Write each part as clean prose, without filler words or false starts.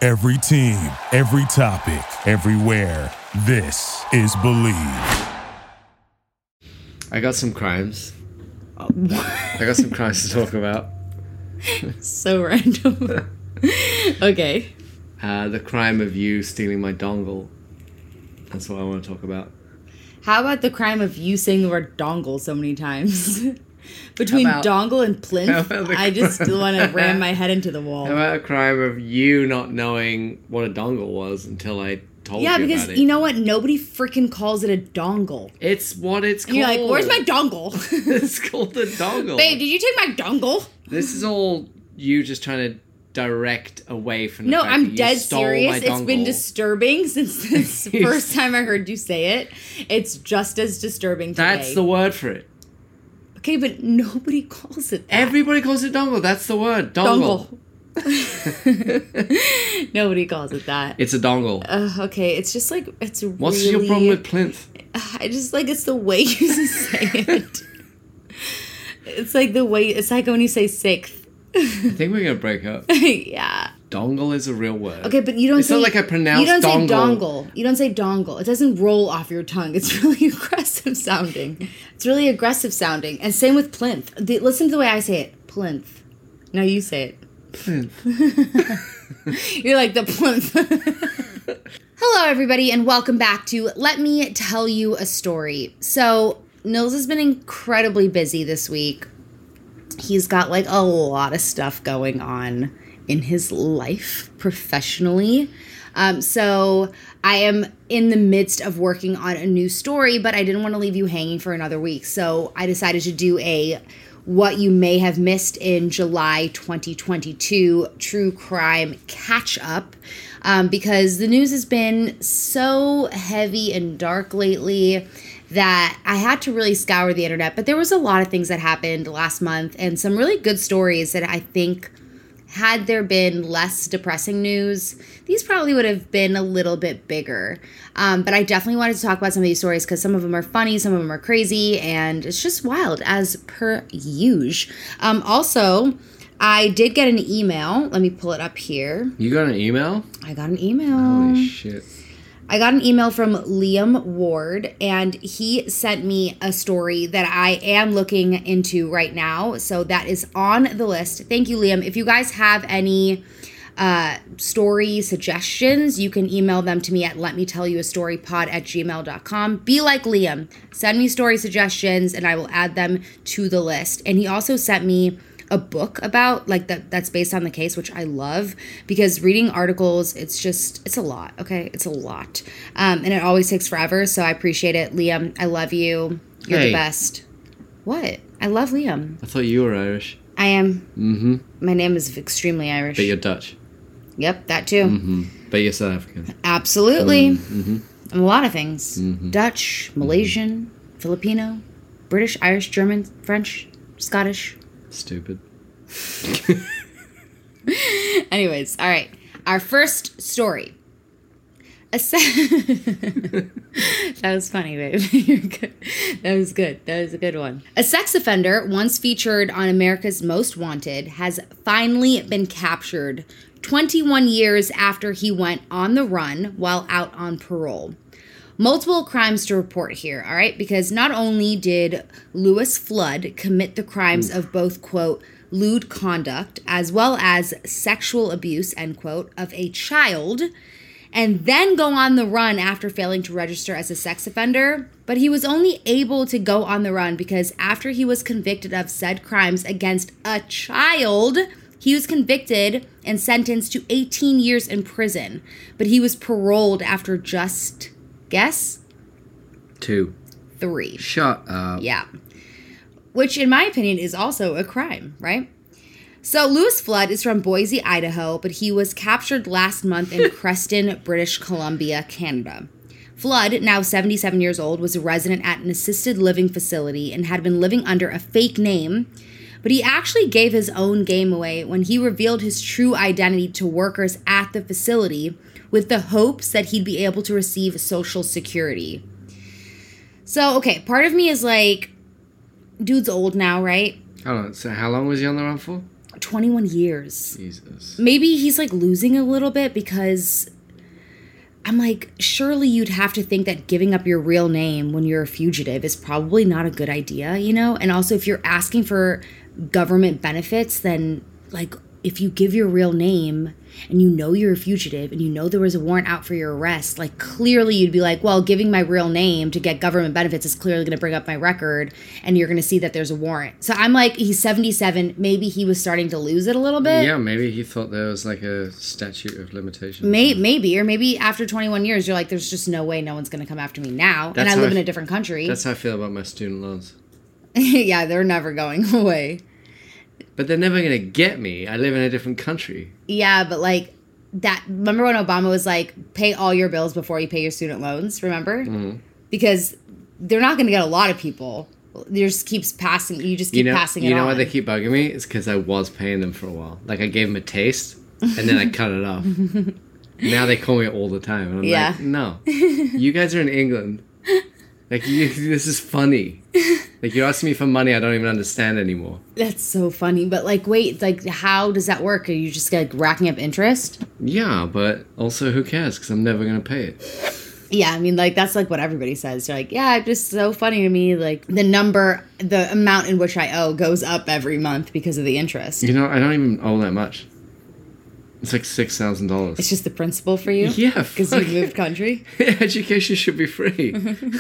Every team, every topic, everywhere. This is Believe. I got some crimes. I got some crimes to talk about. So random. Okay. The crime of you stealing my dongle. That's what I want to talk about. How about the crime of you saying the word dongle so many times? Between dongle and plinth, I just want to ram my head into the wall. How about a crime of you not knowing what a dongle was until I told you about it? Yeah, because you know what? Nobody freaking calls it a dongle. It's what it's called. You're like, where's my dongle? It's called a dongle. Babe, did you take my dongle? This is all you just trying to direct away from the No, fact I'm that you dead stole serious. my It's dongle. been disturbing since the first time I heard you say it. It's just as disturbing today. That's the word for it. Okay, but nobody calls it that. Everybody calls it dongle. That's the word. Dongle. Nobody calls it that. It's a dongle. Okay, it's just like, it's What's really... your problem with plinth? I just like, it's the way you say it. It's like the way, it's like when you say sixth. I think we're going to break up. Yeah. Dongle is a real word. Okay, but you don't it's say... It's not like I pronounced You don't dongle. say dongle. You don't say dongle. It doesn't roll off your tongue. It's really aggressive sounding. It's really aggressive sounding. And same with plinth. Listen to the way I say it. Plinth. Now you say it. Plinth. You're like the plinth. Hello, everybody, and welcome back to Let Me Tell You a Story. So, Nils has been incredibly busy this week. He's got, like, a lot of stuff going on in his life professionally. So I am in the midst of working on a new story, but I didn't want to leave you hanging for another week. So I decided to do a what you may have missed in July 2022 true crime catch up, because the news has been so heavy and dark lately that I had to really scour the internet. But there was a lot of things that happened last month and some really good stories that I think, had there been less depressing news, these probably would have been a little bit bigger. But I definitely wanted to talk about some of these stories because some of them are funny, some of them are crazy, and it's just wild as per usual. Also, I did get an email. Let me pull it up here. You got an email? I got an email. Holy shit. I got an email from Liam Ward, and he sent me a story that I am looking into right now. So that is on the list. Thank you, Liam. If you guys have any story suggestions, you can email them to me at letmetellyouastorypod@gmail.com. Be like Liam. Send me story suggestions, and I will add them to the list. And he also sent me a book about, like, that's based on the case, which I love, because reading articles, it's a lot, okay? It's a lot. And it always takes forever, so I appreciate it. Liam, I love you. You're the best. What? I love Liam. I thought you were Irish. I am. Mm-hmm. My name is extremely Irish. But you're Dutch. Yep, that too. Mm-hmm. But you're South African. Absolutely. Mm-hmm. I'm a lot of things. Mm-hmm. Dutch, Malaysian, Filipino, British, Irish, German, French, Scottish. Stupid. Anyways, all right. Our first story. That was funny, babe. You're good. That was good. That was a good one. A sex offender, once featured on America's Most Wanted, has finally been captured 21 years after he went on the run while out on parole. Multiple crimes to report here, all right? Because not only did Louis Flood commit the crimes of both, quote, lewd conduct, as well as sexual abuse, end quote, of a child, and then go on the run after failing to register as a sex offender, but he was only able to go on the run because after he was convicted of said crimes against a child, he was convicted and sentenced to 18 years in prison, but he was paroled after just... Guess? 2. 3. Shut up. Yeah. Which, in my opinion, is also a crime, right? So, Louis Flood is from Boise, Idaho, but he was captured last month in Creston, British Columbia, Canada. Flood, now 77 years old, was a resident at an assisted living facility and had been living under a fake name, but he actually gave his own game away when he revealed his true identity to workers at the facility with the hopes that he'd be able to receive Social Security. So, okay, part of me is like, dude's old now, right? Hold on, so how long was he on the run for? 21 years. Jesus. Maybe he's like losing a little bit because I'm like, surely you'd have to think that giving up your real name when you're a fugitive is probably not a good idea, you know? And also, if you're asking for government benefits, then like if you give your real name and you know you're a fugitive and you know there was a warrant out for your arrest, like clearly you'd be like, well, giving my real name to get government benefits is clearly going to bring up my record and you're going to see that there's a warrant. So I'm like, he's 77. Maybe he was starting to lose it a little bit. Yeah, maybe he thought there was like a statute of limitations. Maybe, or maybe after 21 years, you're like, there's just no way no one's going to come after me now. And I live in a different country. That's how I feel about my student loans. Yeah, they're never going away. But they're never going to get me. I live in a different country. Yeah, but like that. Remember when Obama was like, pay all your bills before you pay your student loans? Remember? Mm-hmm. Because they're not going to get a lot of people. You just keep passing. You just keep passing it on. You know why they keep bugging me? It's because I was paying them for a while. Like I gave them a taste, and then I cut it off. Now they call me all the time, and I'm like, no, you guys are in England. Like this is funny. Like you're asking me for money I don't even understand anymore. That's so funny. But like, wait, like how does that work? Are you just like racking up interest? Yeah, but also who cares? Because I'm never gonna pay it. Yeah, I mean, like that's like what everybody says. They're like, yeah, it's just so funny to me. Like the amount in which I owe goes up every month because of the interest. You know, I don't even owe that much. It's like $6,000. It's just the principal for you? Yeah. Because you moved country? Education should be free.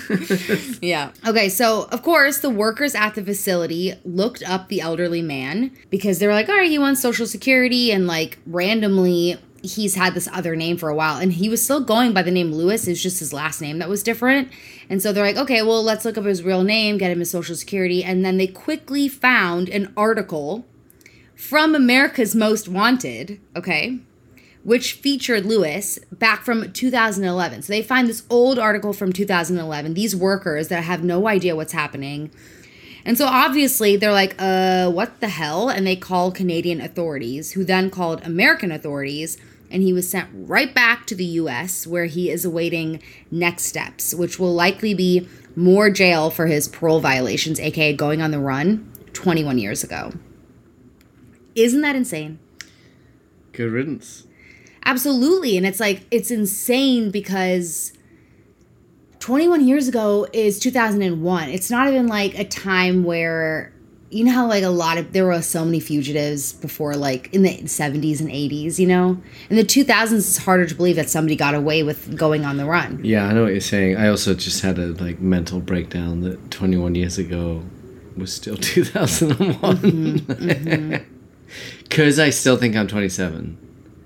Yeah. Okay, so, of course, the workers at the facility looked up the elderly man because they were like, all right, he wants Social Security, and, like, randomly, he's had this other name for a while, and he was still going by the name Lewis. It was just his last name that was different. And so they're like, okay, well, let's look up his real name, get him his Social Security, and then they quickly found an article from America's Most Wanted, okay, which featured Lewis back from 2011. So they find this old article from 2011, these workers that have no idea what's happening. And so obviously they're like, what the hell? And they call Canadian authorities, who then called American authorities, and he was sent right back to the U.S., where he is awaiting next steps, which will likely be more jail for his parole violations, aka going on the run 21 years ago. Isn't that insane? Good riddance. Absolutely. And it's like, it's insane because 21 years ago is 2001. It's not even like a time where, you know how like there were so many fugitives before, like in the 70s and 80s, you know? In the 2000s, it's harder to believe that somebody got away with going on the run. Yeah, I know what you're saying. I also just had a like mental breakdown that 21 years ago was still 2001. Mm-hmm. Because I still think I'm 27,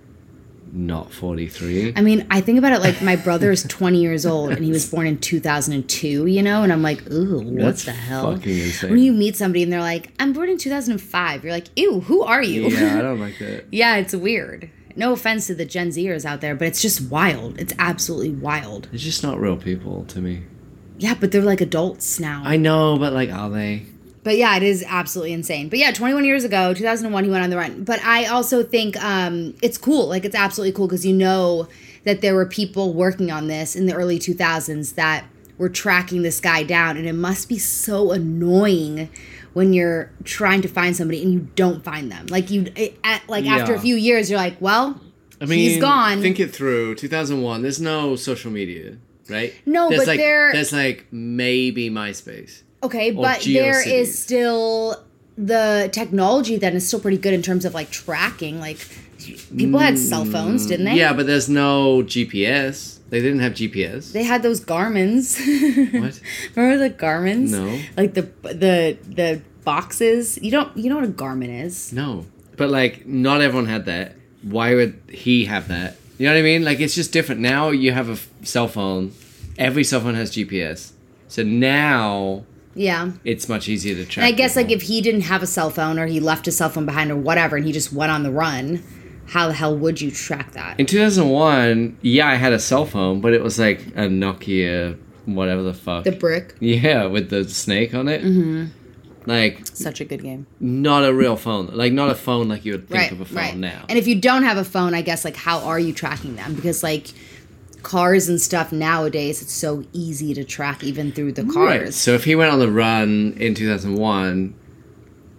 not 43. I mean, I think about it like my brother is 20 years old and he was born in 2002, you know? And I'm like, ooh, what the hell? Fucking insane. When you meet somebody and they're like, I'm born in 2005, you're like, ew, who are you? Yeah, I don't like that. Yeah, it's weird. No offense to the Gen Zers out there, but it's just wild. It's absolutely wild. They're just not real people to me. Yeah, but they're like adults now. I know, but like, are they? But yeah, it is absolutely insane. But yeah, 21 years ago, 2001, he went on the run. But I also think it's cool. Like, it's absolutely cool because you know that there were people working on this in the early 2000s that were tracking this guy down. And it must be so annoying when you're trying to find somebody and you don't find them. Like, after a few years, you're like, well, I mean, he's gone. Think it through. 2001, there's no social media, right? No, there's but like, there's like maybe MySpace. Okay, but there is still the technology that is still pretty good in terms of like tracking. Like people had cell phones, didn't they? Yeah, but there's no GPS. They didn't have GPS. They had those Garmins. What? Remember the Garmins? No. Like the boxes. You know what a Garmin is? No. But like not everyone had that. Why would he have that? You know what I mean? Like it's just different. Now you have a cell phone. Every cell phone has GPS. So now yeah, it's much easier to track. And I guess people. like if he didn't have a cell phone or he left his cell phone behind or whatever and he just went on the run, how the hell would you track that? In 2001, yeah, I had a cell phone, but it was like a Nokia, whatever the fuck. The brick? Yeah, with the snake on it. Mm-hmm. Like... Such a good game. Not a real phone. Like, not a phone like you would think of a phone now. And if you don't have a phone, I guess, like, how are you tracking them? Because, like... cars and stuff nowadays, it's so easy to track even through the cars. Right. So if he went on the run in 2001,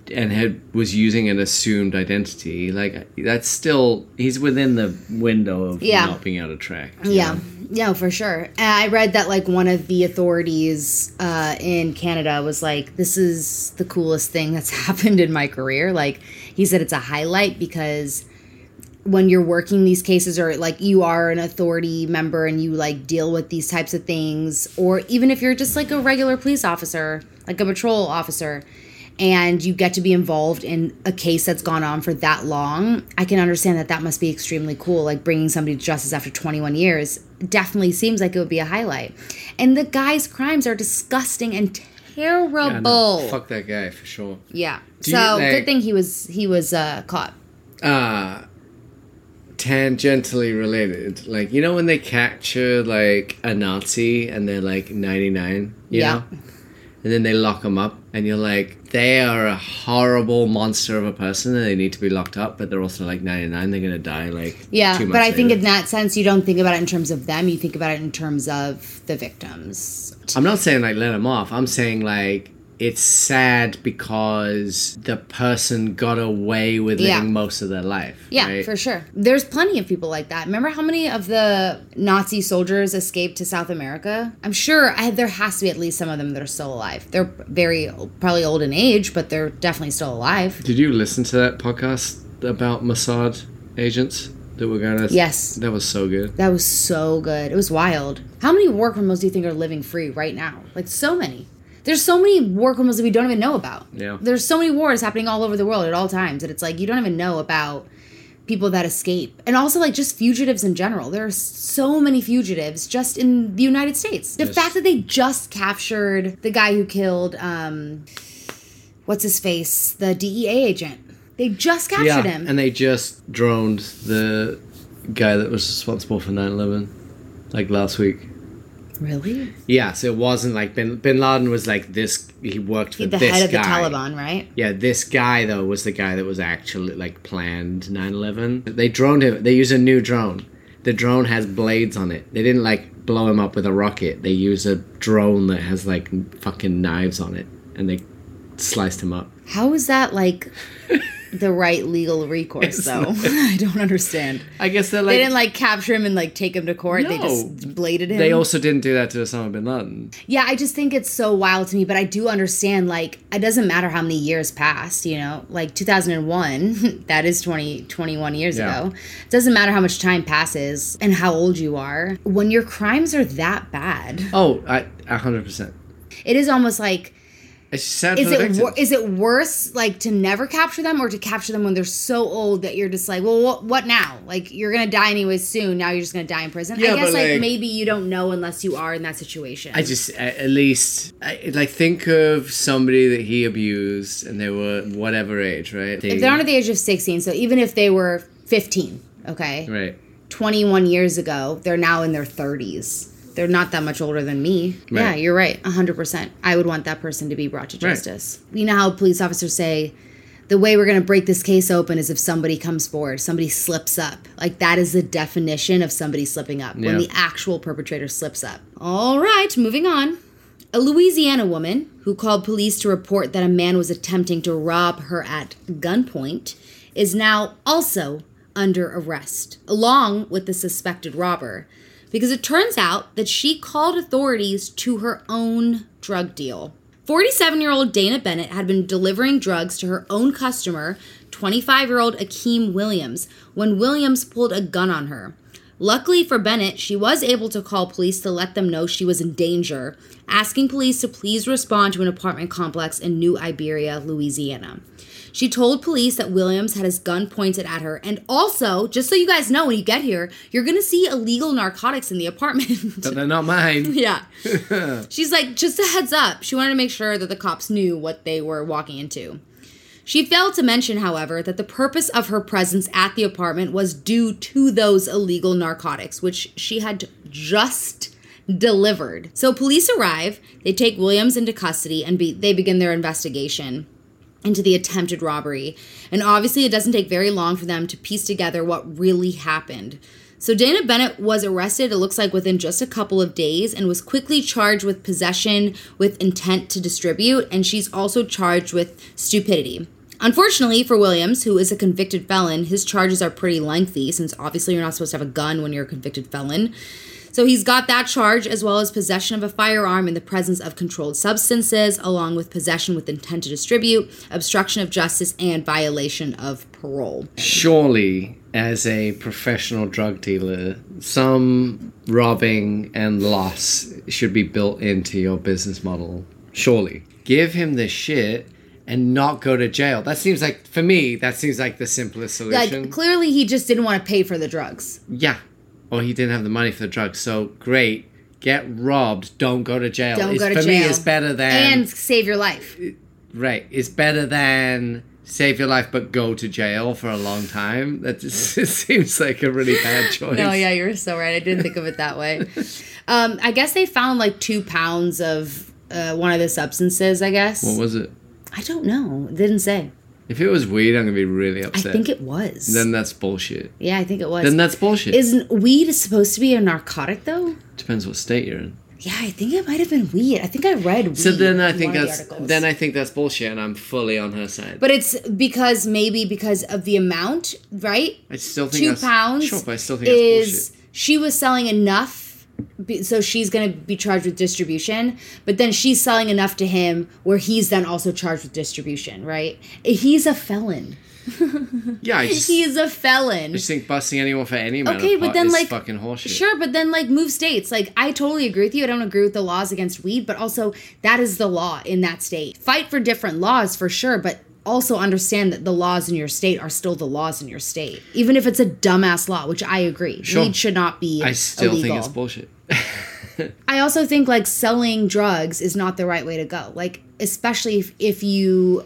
was using an assumed identity, like that's still, he's within the window of not being able to track. Yeah, for sure. And I read that like one of the authorities in Canada was like, this is the coolest thing that's happened in my career. Like he said it's a highlight because when you're working these cases, or like you are an authority member and you like deal with these types of things, or even if you're just like a regular police officer, like a patrol officer, and you get to be involved in a case that's gone on for that long, I can understand that that must be extremely cool. Like bringing somebody to justice after 21 years definitely seems like it would be a highlight. And the guy's crimes are disgusing and terrible. Yeah, no, fuck that guy for sure. Yeah. Good thing he was caught. Tangentially related, like, you know when they capture like a Nazi and they're like 99, you know, and then they lock them up and you're like, they are a horrible monster of a person and they need to be locked up, but they're also like 99, they're gonna die like 2 months but I think later. in that sense you don't think about it in terms of them, you think about it in terms of the victims. I'm not saying like let them off, I'm saying like it's sad because the person got away with living most of their life. Yeah, right? For sure. There's plenty of people like that. Remember how many of the Nazi soldiers escaped to South America? I'm sure there has to be at least some of them that are still alive. They're probably old in age, but they're definitely still alive. Did you listen to that podcast about Mossad agents that were going to... Yes. That was so good. That was so good. It was wild. How many war criminals do you think are living free right now? Like, so many. There's so many war criminals that we don't even know about. Yeah. There's so many wars happening all over the world at all times. And it's like, you don't even know about people that escape. And also, like, just fugitives in general. There are so many fugitives just in the United States. The fact that they just captured the guy who killed, what's his face? The DEA agent. They just captured him. And they just droned the guy that was responsible for 9/11, like, last week. Really? Yeah, so it wasn't like Bin Laden was like this, he worked for this guy. The head of the Taliban, right? Yeah, this guy, though, was the guy that was actually, like, planned 9/11. They droned him. They used a new drone. The drone has blades on it. They didn't, like, blow him up with a rocket. They used a drone that has, like, fucking knives on it. And they sliced him up. How is that, like... the right legal recourse, though? I don't understand. I guess they're like... They didn't, like, capture him and, like, take him to court. No. They just bladed him. They also didn't do that to Osama bin Laden. Yeah, I just think it's so wild to me, but I do understand, like, it doesn't matter how many years passed, you know? Like, 2001, that is 21 years ago. It doesn't matter how much time passes and how old you are. When your crimes are that bad... Oh, 100%. It is almost like... It's sad for the victims. Is it worse, like, to never capture them or to capture them when they're so old that you're just like, well, what now? Like, you're going to die anyways soon. Now you're just going to die in prison? Yeah, I guess, like, maybe you don't know unless you are in that situation. I just, at least, like, think of somebody that he abused and they were whatever age, right? If they're under the age of 16, so even if they were 15, okay? Right. 21 years ago, they're now in their 30s. They're not that much older than me. Right. Yeah, you're right. 100%. I would want that person to be brought to justice. Right. You know how police officers say, the way we're going to break this case open is if somebody comes forward, somebody slips up. Like, that is the definition of somebody slipping up, when the actual perpetrator slips up. All right, moving on. A Louisiana woman who called police to report that a man was attempting to rob her at gunpoint is now also under arrest, along with the suspected robber. Because it turns out that she called authorities to her own drug deal. 47-year-old Dana Bennett had been delivering drugs to her own customer, 25-year-old Akeem Williams, when Williams pulled a gun on her. Luckily for Bennett, she was able to call police to let them know she was in danger, asking police to please respond to an apartment complex in New Iberia, Louisiana. She told police that Williams had his gun pointed at her. And also, just so you guys know, when you get here, you're going to see illegal narcotics in the apartment. But they're not mine. Yeah. She's like, just a heads up. She wanted to make sure that the cops knew what they were walking into. She failed to mention, however, that the purpose of her presence at the apartment was due to those illegal narcotics, which she had just delivered. So police arrive, they take Williams into custody, and they begin their investigation into the attempted robbery. And obviously it doesn't take very long for them to piece together what really happened. So Dana Bennett was arrested, it looks like, within just a couple of days, and was quickly charged with possession with intent to distribute, and she's also charged with stupidity. Unfortunately for Williams, who is a convicted felon, his charges are pretty lengthy since obviously you're not supposed to have a gun when you're a convicted felon. So he's got that charge as well as possession of a firearm in the presence of controlled substances, along with possession with intent to distribute, obstruction of justice, and violation of parole. Surely, as a professional drug dealer, some robbing and loss should be built into your business model. Surely. Give him the shit and not go to jail. That seems like, for me, that seems like the simplest solution. Like, clearly he just didn't want to pay for the drugs. Yeah. Or he didn't have the money for the drugs. So, great. Get robbed. Don't go to jail. Don't go to jail. For me, jail. it's better than... And save your life. Right. It's better than save your life but go to jail for a long time. That just it seems like a really bad choice. No, yeah, you're so right. I didn't think of it that way. I guess they found like 2 pounds of one of the substances, I guess. What was it? I don't know. It didn't say. If it was weed, I'm going to be really upset. I think it was. Then that's bullshit. Yeah, I think it was. Then that's bullshit. Isn't weed supposed to be a narcotic, though? Depends what state you're in. Yeah, I think it might have been weed. I think I read weed. So then I think that's bullshit, and I'm fully on her side. But it's because of the amount, right? I still think 2 pounds. Sure, but I still think that's bullshit. She was selling enough, so she's going to be charged with distribution. But then she's selling enough to him where he's then also charged with distribution, right? He's a felon. Yeah, he's a felon. I just think busting anyone for any amount of pot then, is like, fucking horseshit. Sure, but then like move states. Like I totally agree with you. I don't agree with the laws against weed, but also that is the law in that state. Fight for different laws for sure, but also understand that the laws in your state are still the laws in your state. Even if it's a dumbass law, which I agree. Sure. Weed should not be I still illegal. think it's bullshit. I also think like selling drugs is not the right way to go. Like especially if you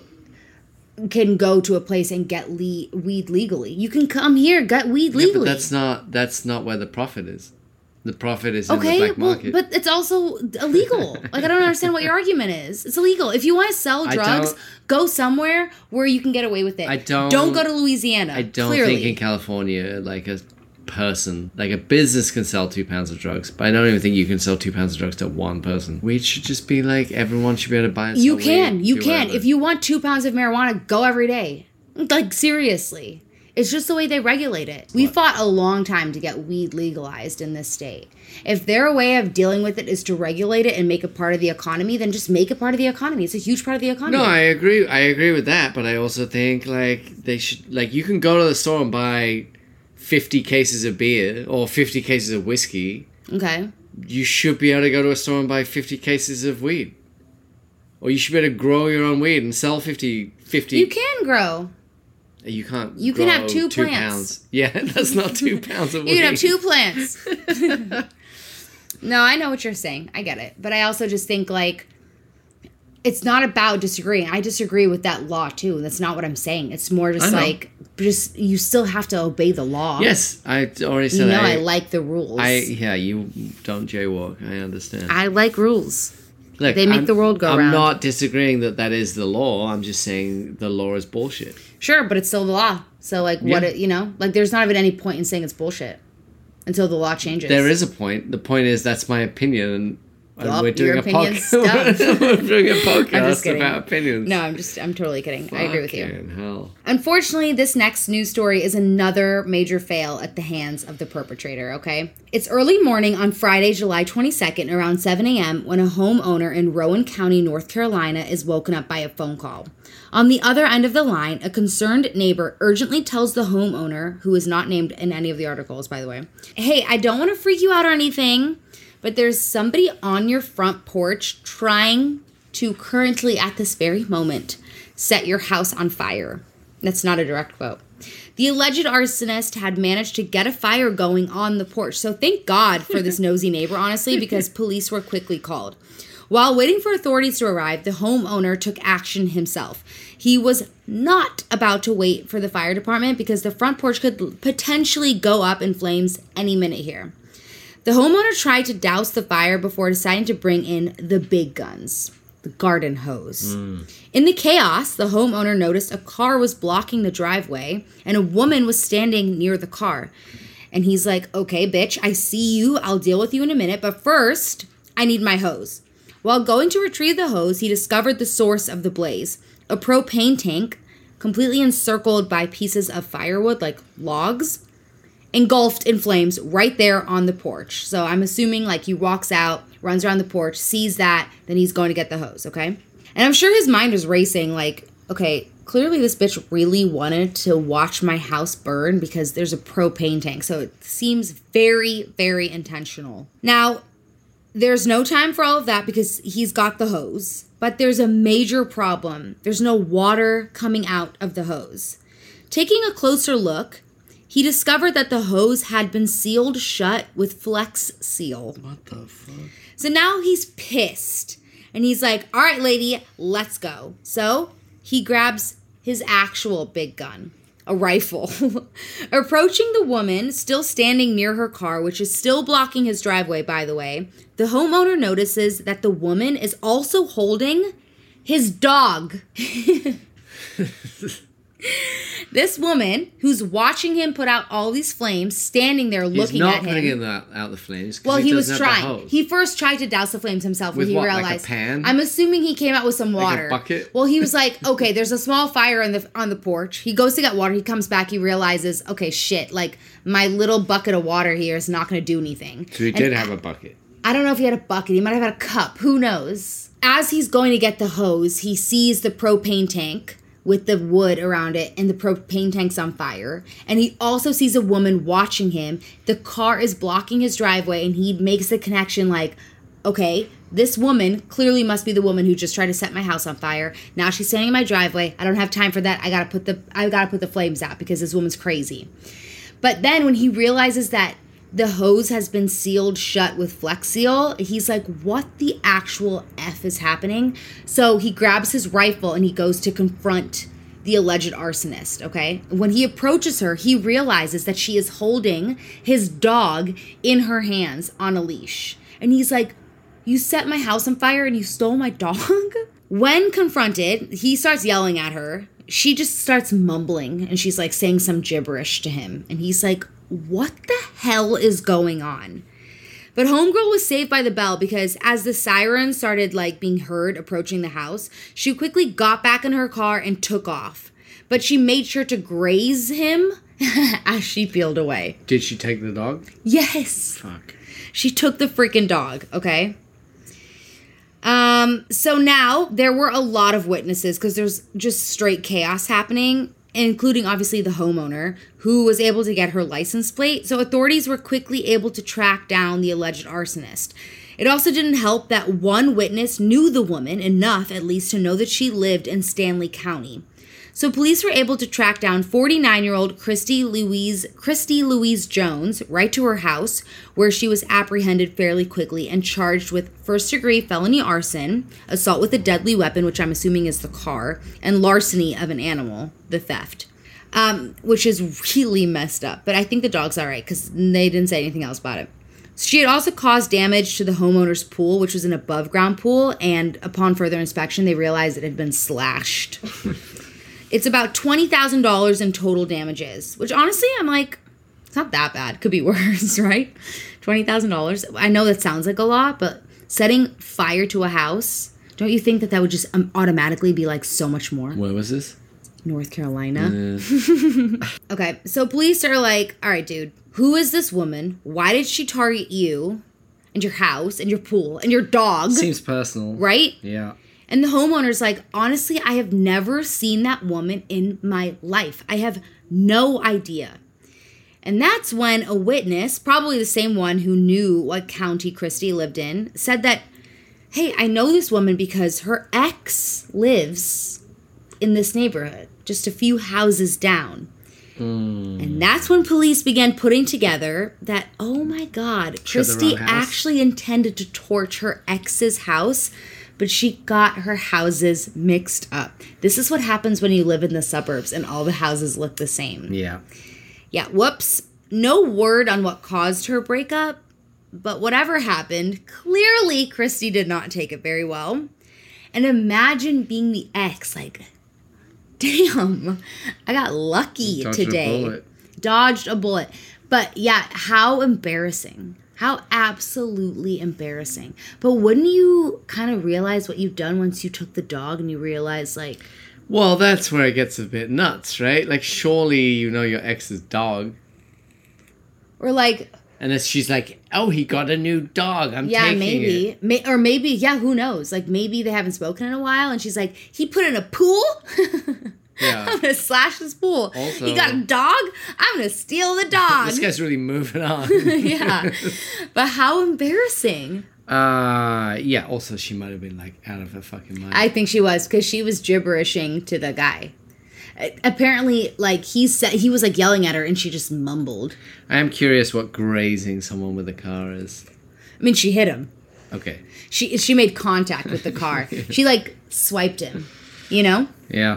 can go to a place and get weed legally. You can come here, get weed legally. But that's not where the profit is. The profit is in the black market. But it's also illegal. Like I don't understand what your argument is. It's illegal. If you want to sell drugs, go somewhere where you can get away with it. Don't go to Louisiana. I don't think in California like a person, like a business can sell 2 pounds of drugs, but I don't even think you can sell 2 pounds of drugs to one person. Weed should just be like everyone should be able to buy and sell You can. whatever. If you want 2 pounds of marijuana, go every day. Like seriously. It's just the way they regulate it. We fought a long time to get weed legalized in this state. If their way of dealing with it is to regulate it and make it part of the economy, then just make it part of the economy. It's a huge part of the economy. No, I agree. I agree with that, but I also think like they should, like you can go to the store and buy 50 cases of beer or 50 cases of whiskey. Okay. You should be able to go to a store and buy 50 cases of weed. Or you should be able to grow your own weed and sell 50. You can grow. You can't. You can have 2 2 plants. Pounds. Yeah, that's not 2 pounds of weed. You can have 2 plants. No, I know what you're saying. I get it. But I also just think, like, it's not about disagreeing. I disagree with that law, too. That's not what I'm saying. It's more just, like, you still have to obey the law. Yes, I already said that. I like the rules. Yeah, you don't jaywalk. I understand. I like rules. Look, they make the world go round. I'm not disagreeing that is the law. I'm just saying the law is bullshit. Sure, but it's still the law. So, like, there's not even any point in saying it's bullshit until the law changes. There is a point. The point is that's my opinion, and we're doing a podcast. We're doing a podcast about opinions. No, I'm totally kidding. I agree with you. Hell. Unfortunately, this next news story is another major fail at the hands of the perpetrator, okay? It's early morning on Friday, July 22nd, around 7 a.m., when a homeowner in Rowan County, North Carolina, is woken up by a phone call. On the other end of the line, a concerned neighbor urgently tells the homeowner, who is not named in any of the articles, by the way, "Hey, I don't want to freak you out or anything, but there's somebody on your front porch trying to currently, at this very moment, set your house on fire." That's not a direct quote. The alleged arsonist had managed to get a fire going on the porch. So thank God for this nosy neighbor, honestly, because police were quickly called. While waiting for authorities to arrive, the homeowner took action himself. He was not about to wait for the fire department because the front porch could potentially go up in flames any minute here. The homeowner tried to douse the fire before deciding to bring in the big guns, the garden hose. In the chaos, the homeowner noticed a car was blocking the driveway and a woman was standing near the car. And he's like, "Okay, bitch, I see you. I'll deal with you in a minute. But first, I need my hose." While going to retrieve the hose, he discovered the source of the blaze, a propane tank completely encircled by pieces of firewood, like logs, engulfed in flames right there on the porch. So I'm assuming like he walks out, runs around the porch, sees that, then he's going to get the hose, okay? And I'm sure his mind was racing like, okay, clearly this bitch really wanted to watch my house burn because there's a propane tank. So it seems very, very intentional. Now, there's no time for all of that because he's got the hose. But there's a major problem. There's no water coming out of the hose. Taking a closer look, he discovered that the hose had been sealed shut with Flex Seal. What the fuck? So now he's pissed. And he's like, all right, lady, let's go. So he grabs his actual big gun, a rifle. Approaching the woman, still standing near her car, which is still blocking his driveway, by the way, the homeowner notices that the woman is also holding his dog. This woman, who's watching him put out all these flames, standing there looking at him. He's not putting out the flames. Well, he was trying. He first tried to douse the flames himself when he realized. Like a pan? I'm assuming he came out with some water. Like a bucket? Well, he was like, okay, there's a small fire on the porch. He goes to get water. He comes back. He realizes, okay, shit, like my little bucket of water here is not going to do anything. So he did have a bucket. I don't know if he had a bucket. He might have had a cup. Who knows? As he's going to get the hose, he sees the propane tank with the wood around it, and the propane tank's on fire. And he also sees a woman watching him. The car is blocking his driveway, and he makes the connection like, okay, this woman clearly must be the woman who just tried to set my house on fire. Now she's standing in my driveway. I don't have time for that. I gotta put the flames out because this woman's crazy. But then when he realizes that the hose has been sealed shut with Flex Seal, he's like, what the actual F is happening? So he grabs his rifle and he goes to confront the alleged arsonist, okay? When he approaches her, he realizes that she is holding his dog in her hands on a leash. And he's like, you set my house on fire and you stole my dog? When confronted, he starts yelling at her. She just starts mumbling and she's like saying some gibberish to him. And he's like, what the hell is going on? But homegirl was saved by the bell because as the sirens started like being heard approaching the house, she quickly got back in her car and took off. But she made sure to graze him as she peeled away. Did she take the dog? Yes. Fuck. She took the freaking dog, okay? So now there were a lot of witnesses because there's just straight chaos happening, including obviously the homeowner who was able to get her license plate. So authorities were quickly able to track down the alleged arsonist. It also didn't help that one witness knew the woman enough at least to know that she lived in Stanley County. So police were able to track down 49-year-old Christy Louise Jones right to her house, where she was apprehended fairly quickly and charged with first-degree felony arson, assault with a deadly weapon, which I'm assuming is the car, and larceny of an animal, the theft, which is really messed up. But I think the dog's all right because they didn't say anything else about it. She had also caused damage to the homeowner's pool, which was an above-ground pool, and upon further inspection, they realized it had been slashed. It's about $20,000 in total damages, which honestly, I'm like, it's not that bad. Could be worse, right? $20,000. I know that sounds like a lot, but setting fire to a house, don't you think that would just automatically be like so much more? Where was this? North Carolina. Okay, so police are like, all right, dude, who is this woman? Why did she target you and your house and your pool and your dog? Seems personal. Right? Yeah. And the homeowner's like, honestly, I have never seen that woman in my life. I have no idea. And that's when a witness, probably the same one who knew what county Christy lived in, said that, hey, I know this woman because her ex lives in this neighborhood, just a few houses down. And that's when police began putting together that, oh my God, Christy actually intended to torch her ex's house, but she got her houses mixed up. This is what happens when you live in the suburbs and all the houses look the same. Yeah. Yeah, whoops. No word on what caused her breakup, but whatever happened, clearly Christy did not take it very well. And imagine being the ex, like, damn, I got lucky today. Dodged a bullet. But yeah, how embarrassing. How absolutely embarrassing. But wouldn't you kind of realize what you've done once you took the dog and you realize, like... Well, that's where it gets a bit nuts, right? Like, surely you know your ex's dog. Or like... And then she's like, oh, he got a new dog. I'm taking it. Or maybe, yeah, who knows? Like, maybe they haven't spoken in a while, and she's like, he put in a pool? Yeah. I'm going to slash this pool. Also, he got a dog? I'm going to steal the dog. This guy's really moving on. Yeah. But how embarrassing. Yeah, also she might have been, like, out of her fucking mind. I think she was, because she was gibberishing to the guy. Apparently, like, he was, like, yelling at her, and she just mumbled. I am curious what grazing someone with a car is. I mean, she hit him. Okay. She made contact with the car. She, like, swiped him, you know? Yeah.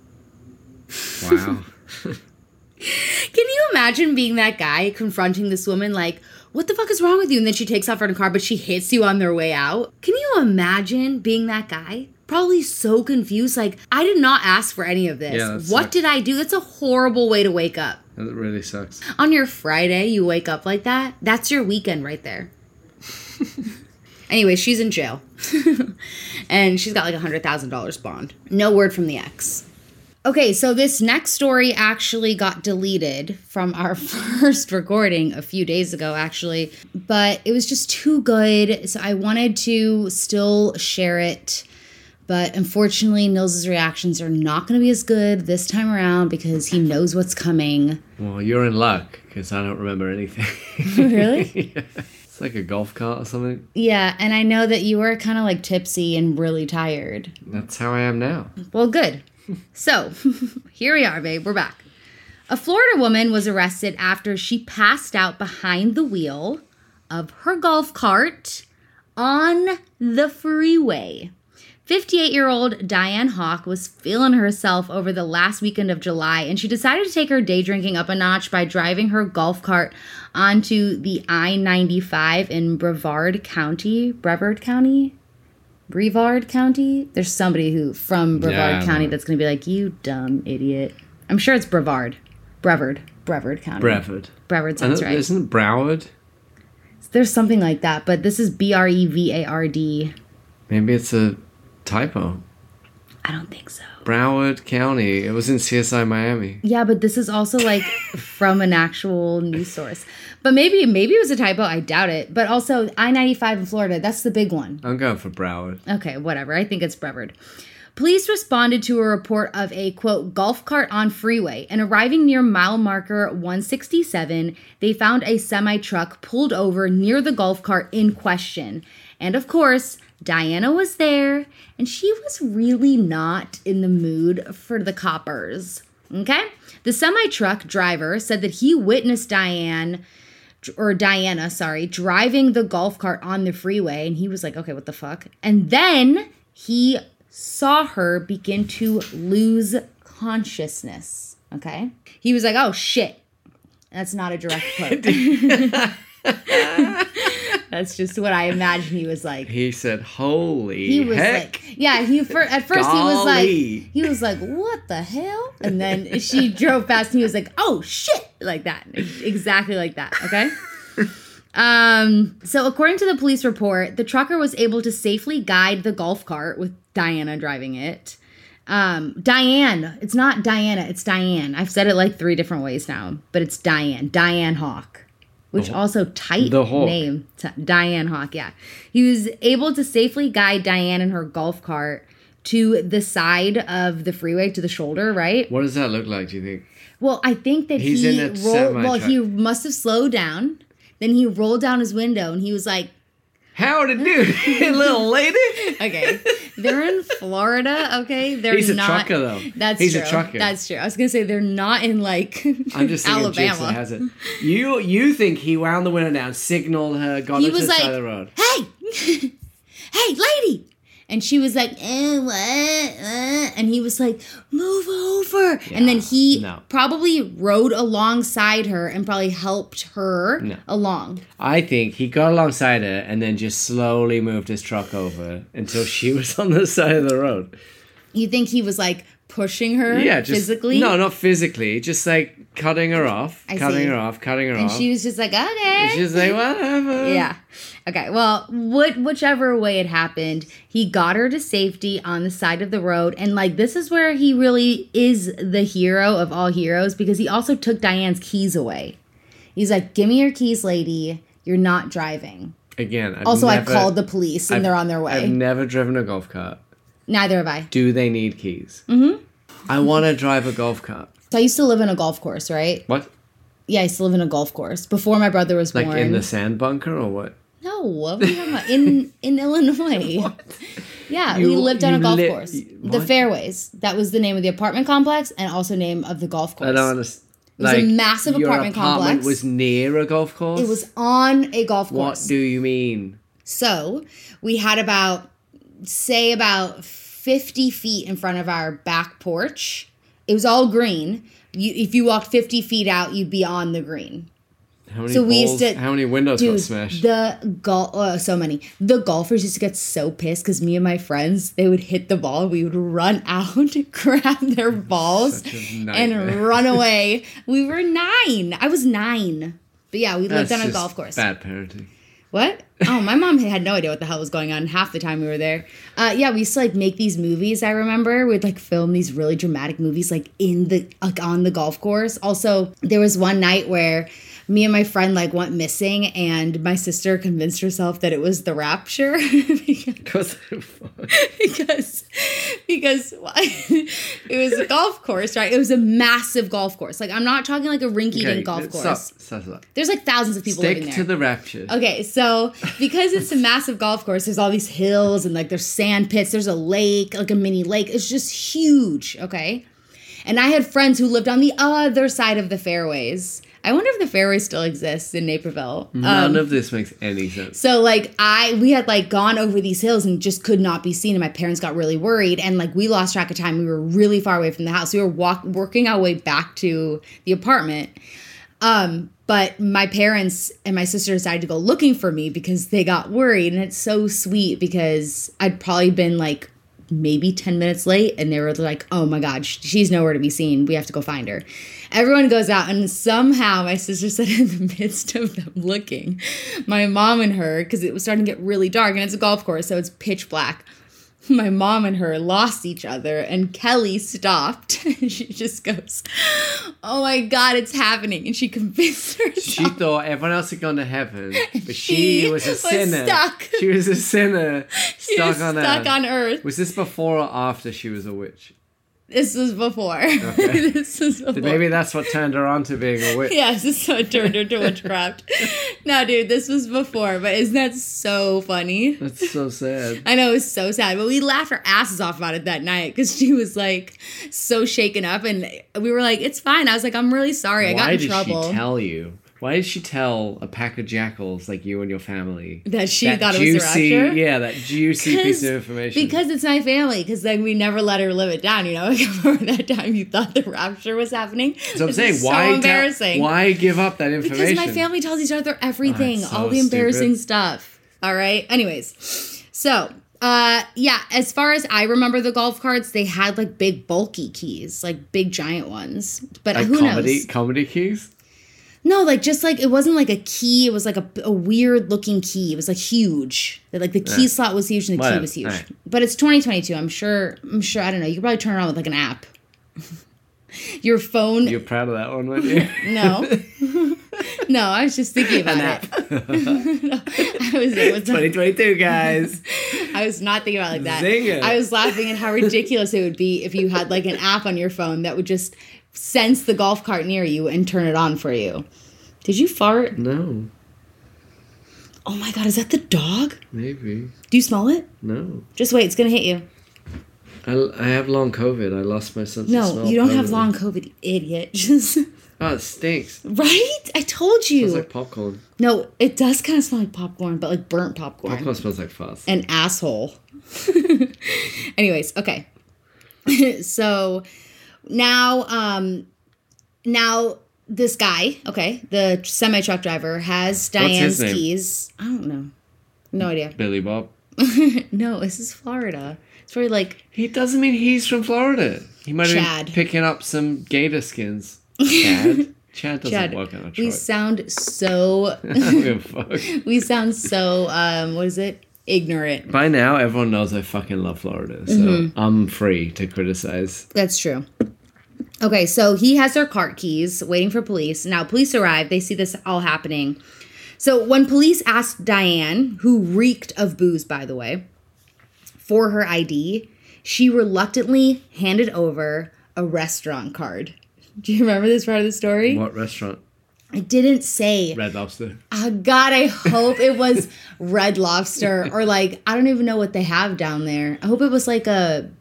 Wow. Can you imagine being that guy confronting this woman, like, what the fuck is wrong with you? And then she takes off her car, but she hits you on their way out. Can you imagine being that guy? Probably so confused. Like, I did not ask for any of this. Yeah, what did I do? That's a horrible way to wake up. That really sucks. On your Friday, you wake up like that? That's your weekend right there. Anyway, she's in jail. And she's got like $100,000 bond. No word from the ex. Okay, so this next story actually got deleted from our first recording a few days ago, actually. But it was just too good, so I wanted to still share it. But unfortunately, Nils' reactions are not going to be as good this time around because he knows what's coming. Well, you're in luck because I don't remember anything. Really? Yeah. It's like a golf cart or something. Yeah, and I know that you were kind of like tipsy and really tired. That's how I am now. Well, good. So, here we are, babe. We're back. A Florida woman was arrested after she passed out behind the wheel of her golf cart on the freeway. 58-year-old Diane Hawk was feeling herself over the last weekend of July, and she decided to take her day drinking up a notch by driving her golf cart onto the I-95 in Brevard County. There's somebody from Brevard County that's going to be like, you dumb idiot. I'm sure it's Brevard County. Brevard sounds right. Isn't it Broward? There's something like that, but this is Brevard. Maybe it's a typo. I don't think so. Broward County. It was in CSI Miami. Yeah, but this is also like from an actual news source. But maybe it was a typo. I doubt it. But also I-95 in Florida, that's the big one. I'm going for Broward. Okay, whatever. I think it's Brevard. Police responded to a report of a, quote, golf cart on freeway, and arriving near mile marker 167, they found a semi-truck pulled over near the golf cart in question. And of course, Diana was there, and she was really not in the mood for the coppers. Okay? The semi-truck driver said that he witnessed Diana, driving the golf cart on the freeway, and he was like, okay, what the fuck? And then he saw her begin to lose consciousness. Okay? He was like, oh, shit. That's not a direct quote. That's just what I imagine he was like. He said, holy heck. Like, yeah, at first Golly. he was like, what the hell? And then she drove past and he was like, oh shit, like that. Exactly like that, okay? So according to the police report, the trucker was able to safely guide the golf cart with Diana driving it. Diane, it's not Diana, it's Diane. I've said it like 3 different ways now, but it's Diane Hawk. Which also tight name, Diane Hawk, yeah. He was able to safely guide Diane in her golf cart to the side of the freeway, to the shoulder, right? What does that look like, do you think? Well, I think that he must have slowed down. Then he rolled down his window and he was like, howdy do, little lady. Okay, they're in Florida, okay? He's a trucker, though. He's a trucker. That's true. I was going to say they're not in, like, I'm just Alabama. Has it. You think he wound the window down, signaled her, got her to the side of the road. Hey! Hey, lady! And she was like, what? And he was like, move over. Yeah, and then he probably rode alongside her and probably helped her along. I think he got alongside her and then just slowly moved his truck over until she was on the side of the road. You think he was like pushing her physically? No, not physically. Just like cutting her off. I cutting see. her off. And she was just like, okay. She's like, whatever. Yeah. Okay. Well, whichever way it happened, he got her to safety on the side of the road. And like, this is where he really is the hero of all heroes, because he also took Diane's keys away. He's like, give me your keys, lady. You're not driving. Again, I called the police and they're on their way. I've never driven a golf cart. Neither have I. Do they need keys? Mm-hmm. I want to drive a golf cart. So I used to live in a golf course, right? What? Yeah, I used to live in a golf course before my brother was born. Like in the sand bunker or what? No, what are you talking about? In Illinois. What? Yeah, we lived on a golf course. The Fairways. That was the name of the apartment complex and also name of the golf course. I don't understand. It was a massive apartment complex. Your apartment was near a golf course? It was on a golf course. What do you mean? So, we had about 50 feet in front of our back porch. It was all green. If you walked 50 feet out, you'd be on the green. How many windows got smashed? So many. The golfers used to get so pissed because me and my friends, they would hit the ball. We would run out, grab their balls, and run away. We were 9. I was 9. But yeah, we lived on a golf course. Bad parenting. What? Oh, my mom had no idea what the hell was going on half the time we were there. Yeah, we used to like make these movies. I remember we'd like film these really dramatic movies like on the golf course. Also, there was one night where me and my friend like went missing, and my sister convinced herself that it was the Rapture because it was a golf course, right? It was a massive golf course. Like, I'm not talking like a rinky-dink golf course. Stop. There's like thousands of people living there. Stick to the Rapture. Okay, so because it's a massive golf course, there's all these hills and like there's sand pits. There's a lake, like a mini lake. It's just huge. Okay, and I had friends who lived on the other side of the fairways. I wonder if the fairway still exists in Naperville. None of this makes any sense. So, like, we had, like, gone over these hills and just could not be seen, and my parents got really worried, and, like, we lost track of time. We were really far away from the house. We were working our way back to the apartment. But my parents and my sister decided to go looking for me because they got worried, and it's so sweet because I'd probably been, like, maybe 10 minutes late, and they were like, oh my God, she's nowhere to be seen. We have to go find her. Everyone goes out, and somehow my sister said in the midst of them looking, my mom and her, because it was starting to get really dark, and it's a golf course, so it's pitch black. My mom and her lost each other, and Kelly stopped. And she just goes, oh my God, it's happening. And she convinced herself. She thought everyone else had gone to heaven, but she was a sinner. Stuck. She was a sinner. Stuck on earth. Was this before or after she was a witch? This was before. Okay. This was before. Maybe that's what turned her on to being a witch. Yes, this is what turned her to witchcraft. No, dude, this was before, but isn't that so funny? That's so sad. I know, it was so sad, but we laughed our asses off about it that night because she was like so shaken up, and we were like, it's fine. I was like, I'm really sorry. I got in trouble. Why did she tell you? Why did she tell a pack of jackals like you and your family that she thought it was the Rapture? Yeah, that juicy piece of information. Because it's my family. Because like we never let her live it down. You know, remember that time you thought the Rapture was happening? So I'm saying, why so embarrassing? Why give up that information? Because my family tells each other everything, so all the embarrassing stuff. All right. Anyways, so. Yeah, as far as I remember the golf carts, they had like big bulky keys, like big giant ones. But like who knows? Comedy keys? No, like just like it wasn't like a key. It was like a weird looking key. It was like huge. Like the key slot was huge and the key was huge. Right. But it's 2022. I'm sure. I don't know. You could probably turn it on with like an app. Your phone. You're proud of that one, weren't you? No. No, I was just thinking about it. No, it was 2022, guys. I was not thinking about it like that. Zinger. I was laughing at how ridiculous it would be if you had like an app on your phone that would just sense the golf cart near you and turn it on for you. Did you fart? No. Oh my God, is that the dog? Maybe. Do you smell it? No. Just wait, it's going to hit you. I have long COVID. I lost my sense of smell. No, you don't have long COVID, you idiot. Just... Oh, it stinks. Right? I told you. It smells like popcorn. No, it does kind of smell like popcorn, but like burnt popcorn. Popcorn smells like fuzz. An asshole. Anyways, okay. So now this guy, okay, the semi-truck driver has Diane's keys. I don't know. No idea. Billy Bob. No, this is Florida. It's probably like... He doesn't mean he's from Florida. He might have been picking up some gator skins. Chad? Chad doesn't work on a truck. We sound so... we sound so, what is it? Ignorant. By now, everyone knows I fucking love Florida, so I'm free to criticize. That's true. Okay, so he has their cart keys, waiting for police. Now, police arrive. They see this all happening. So when police asked Diane, who reeked of booze, by the way, for her ID, she reluctantly handed over a restaurant card. Do you remember this part of the story? What restaurant? I didn't say. Red Lobster. Oh, God, I hope it was Red Lobster or like, I don't even know what they have down there. I hope it was like a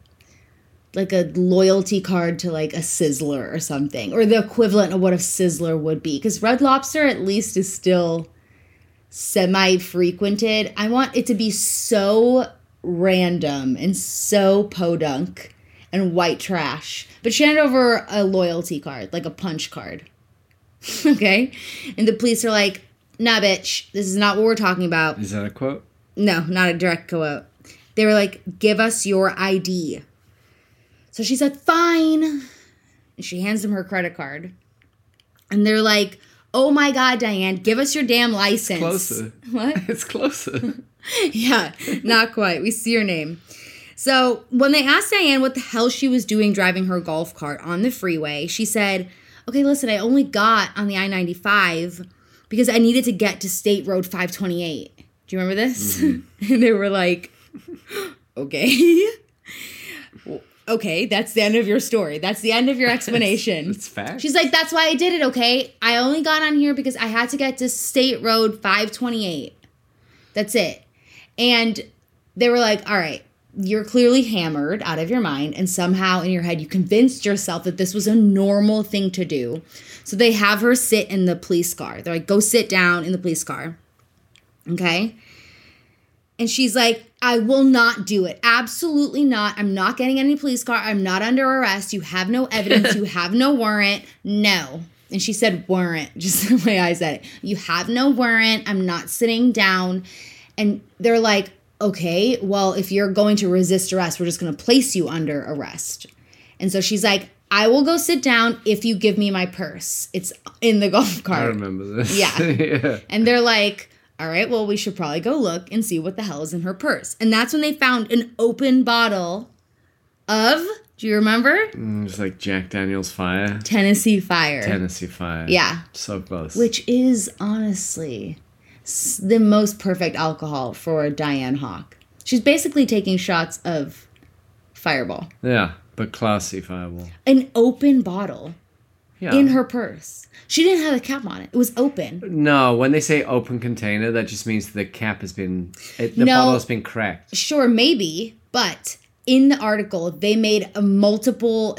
loyalty card to like a Sizzler or something, or the equivalent of what a Sizzler would be. Because Red Lobster at least is still semi-frequented. I want it to be so random and so podunk and white trash. But she handed over a loyalty card, like a punch card. Okay? And the police are like, nah, bitch, this is not what we're talking about. Is that a quote? No, not a direct quote. They were like, give us your ID. So she said, fine. And she hands them her credit card. And they're like, oh my God, Diane, give us your damn license. Closer. What? It's closer. Yeah, not quite. We see her name. So when they asked Diane what the hell she was doing driving her golf cart on the freeway, she said, okay, listen, I only got on the I-95 because I needed to get to State Road 528. Do you remember this? Mm-hmm. And they were like, okay. Okay, that's the end of your story. That's the end of your explanation. It's fact. She's like, that's why I did it, okay? I only got on here because I had to get to State Road 528. That's it. And they were like, all right, you're clearly hammered out of your mind, and somehow in your head you convinced yourself that this was a normal thing to do. So they have her sit in the police car. They're like, go sit down in the police car. Okay? And she's like, I will not do it. Absolutely not. I'm not getting any police car. I'm not under arrest. You have no evidence. You have no warrant. No. And she said warrant, just the way I said it. You have no warrant. I'm not sitting down. And they're like, okay, well, if you're going to resist arrest, we're just going to place you under arrest. And so she's like, I will go sit down if you give me my purse. It's in the golf cart. I remember this. Yeah. Yeah. And they're like, all right, well, we should probably go look and see what the hell is in her purse. And that's when they found an open bottle of, do you remember? It's like Jack Daniel's Fire. Tennessee Fire. Tennessee Fire. Yeah. So close. Which is honestly the most perfect alcohol for Diane Hawk. She's basically taking shots of Fireball. Yeah, but classy Fireball. An open bottle. Yeah. In her purse. She didn't have a cap on it. It was open. No, when they say open container, that just means the cap has been, bottle has been cracked. Sure, maybe, but in the article, they made a multiple,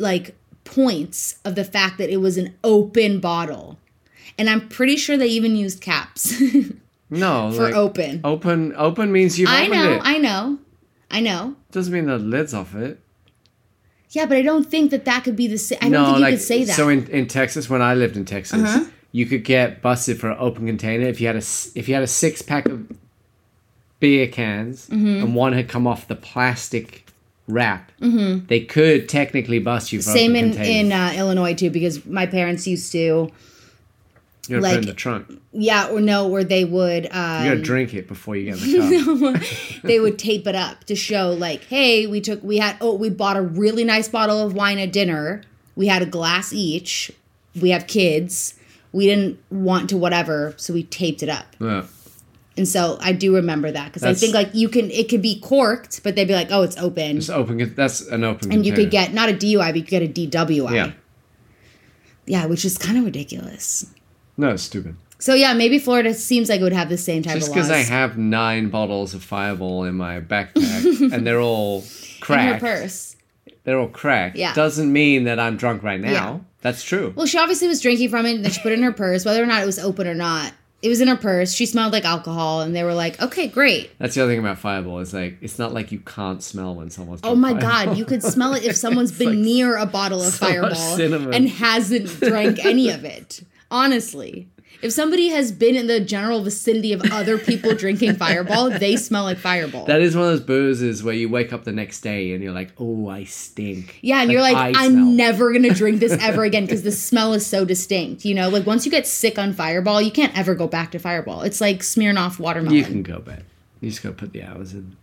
points of the fact that it was an open bottle. And I'm pretty sure they even used caps. No. For open. Open means you've opened it. I know. Doesn't mean the lid's off it. Yeah, but I don't think that could be the same. I don't think you could say that. So in Texas, when I lived in Texas, you could get busted for an open container if you had a 6-pack of beer cans and one had come off the plastic wrap. Mm-hmm. They could technically bust you for same open containers. in Illinois too, because my parents used to. You gotta put it in the trunk. Yeah, or no, where they would... you gotta drink it before you get in the car. They would tape it up to show, like, hey, we bought a really nice bottle of wine at dinner. We had a glass each. We have kids. We didn't want to whatever, so we taped it up. Yeah. And so I do remember that, because I think, it could be corked, but they'd be like, oh, it's open. It's open. That's an open container. And you could get, not a DUI, but you could get a DWI. Yeah. Yeah, which is kind of ridiculous. No, it's stupid. So, yeah, maybe Florida seems like it would have the same type of laws. Just because I have 9 bottles of Fireball in my backpack and they're all cracked. In her purse. They're all cracked. Yeah. Doesn't mean that I'm drunk right now. Yeah. That's true. Well, she obviously was drinking from it, and then she put it in her purse, whether or not it was open or not. It was in her purse. She smelled like alcohol, and they were like, okay, great. That's the other thing about Fireball. Is like, it's not like you can't smell when someone's drunk. Oh my Fireball. God, you could smell it if someone's been near a bottle of so Fireball much cinnamon. and hasn't drank any of it. Honestly. If somebody has been in the general vicinity of other people drinking Fireball, they smell like Fireball. That is one of those boozes where you wake up the next day and you're like, oh, I stink. Yeah, and like, you're like, I'm never going to drink this ever again because the smell is so distinct. You know, like once you get sick on Fireball, you can't ever go back to Fireball. It's like Smirnoff watermelon. You can go back. You just got to put the hours in.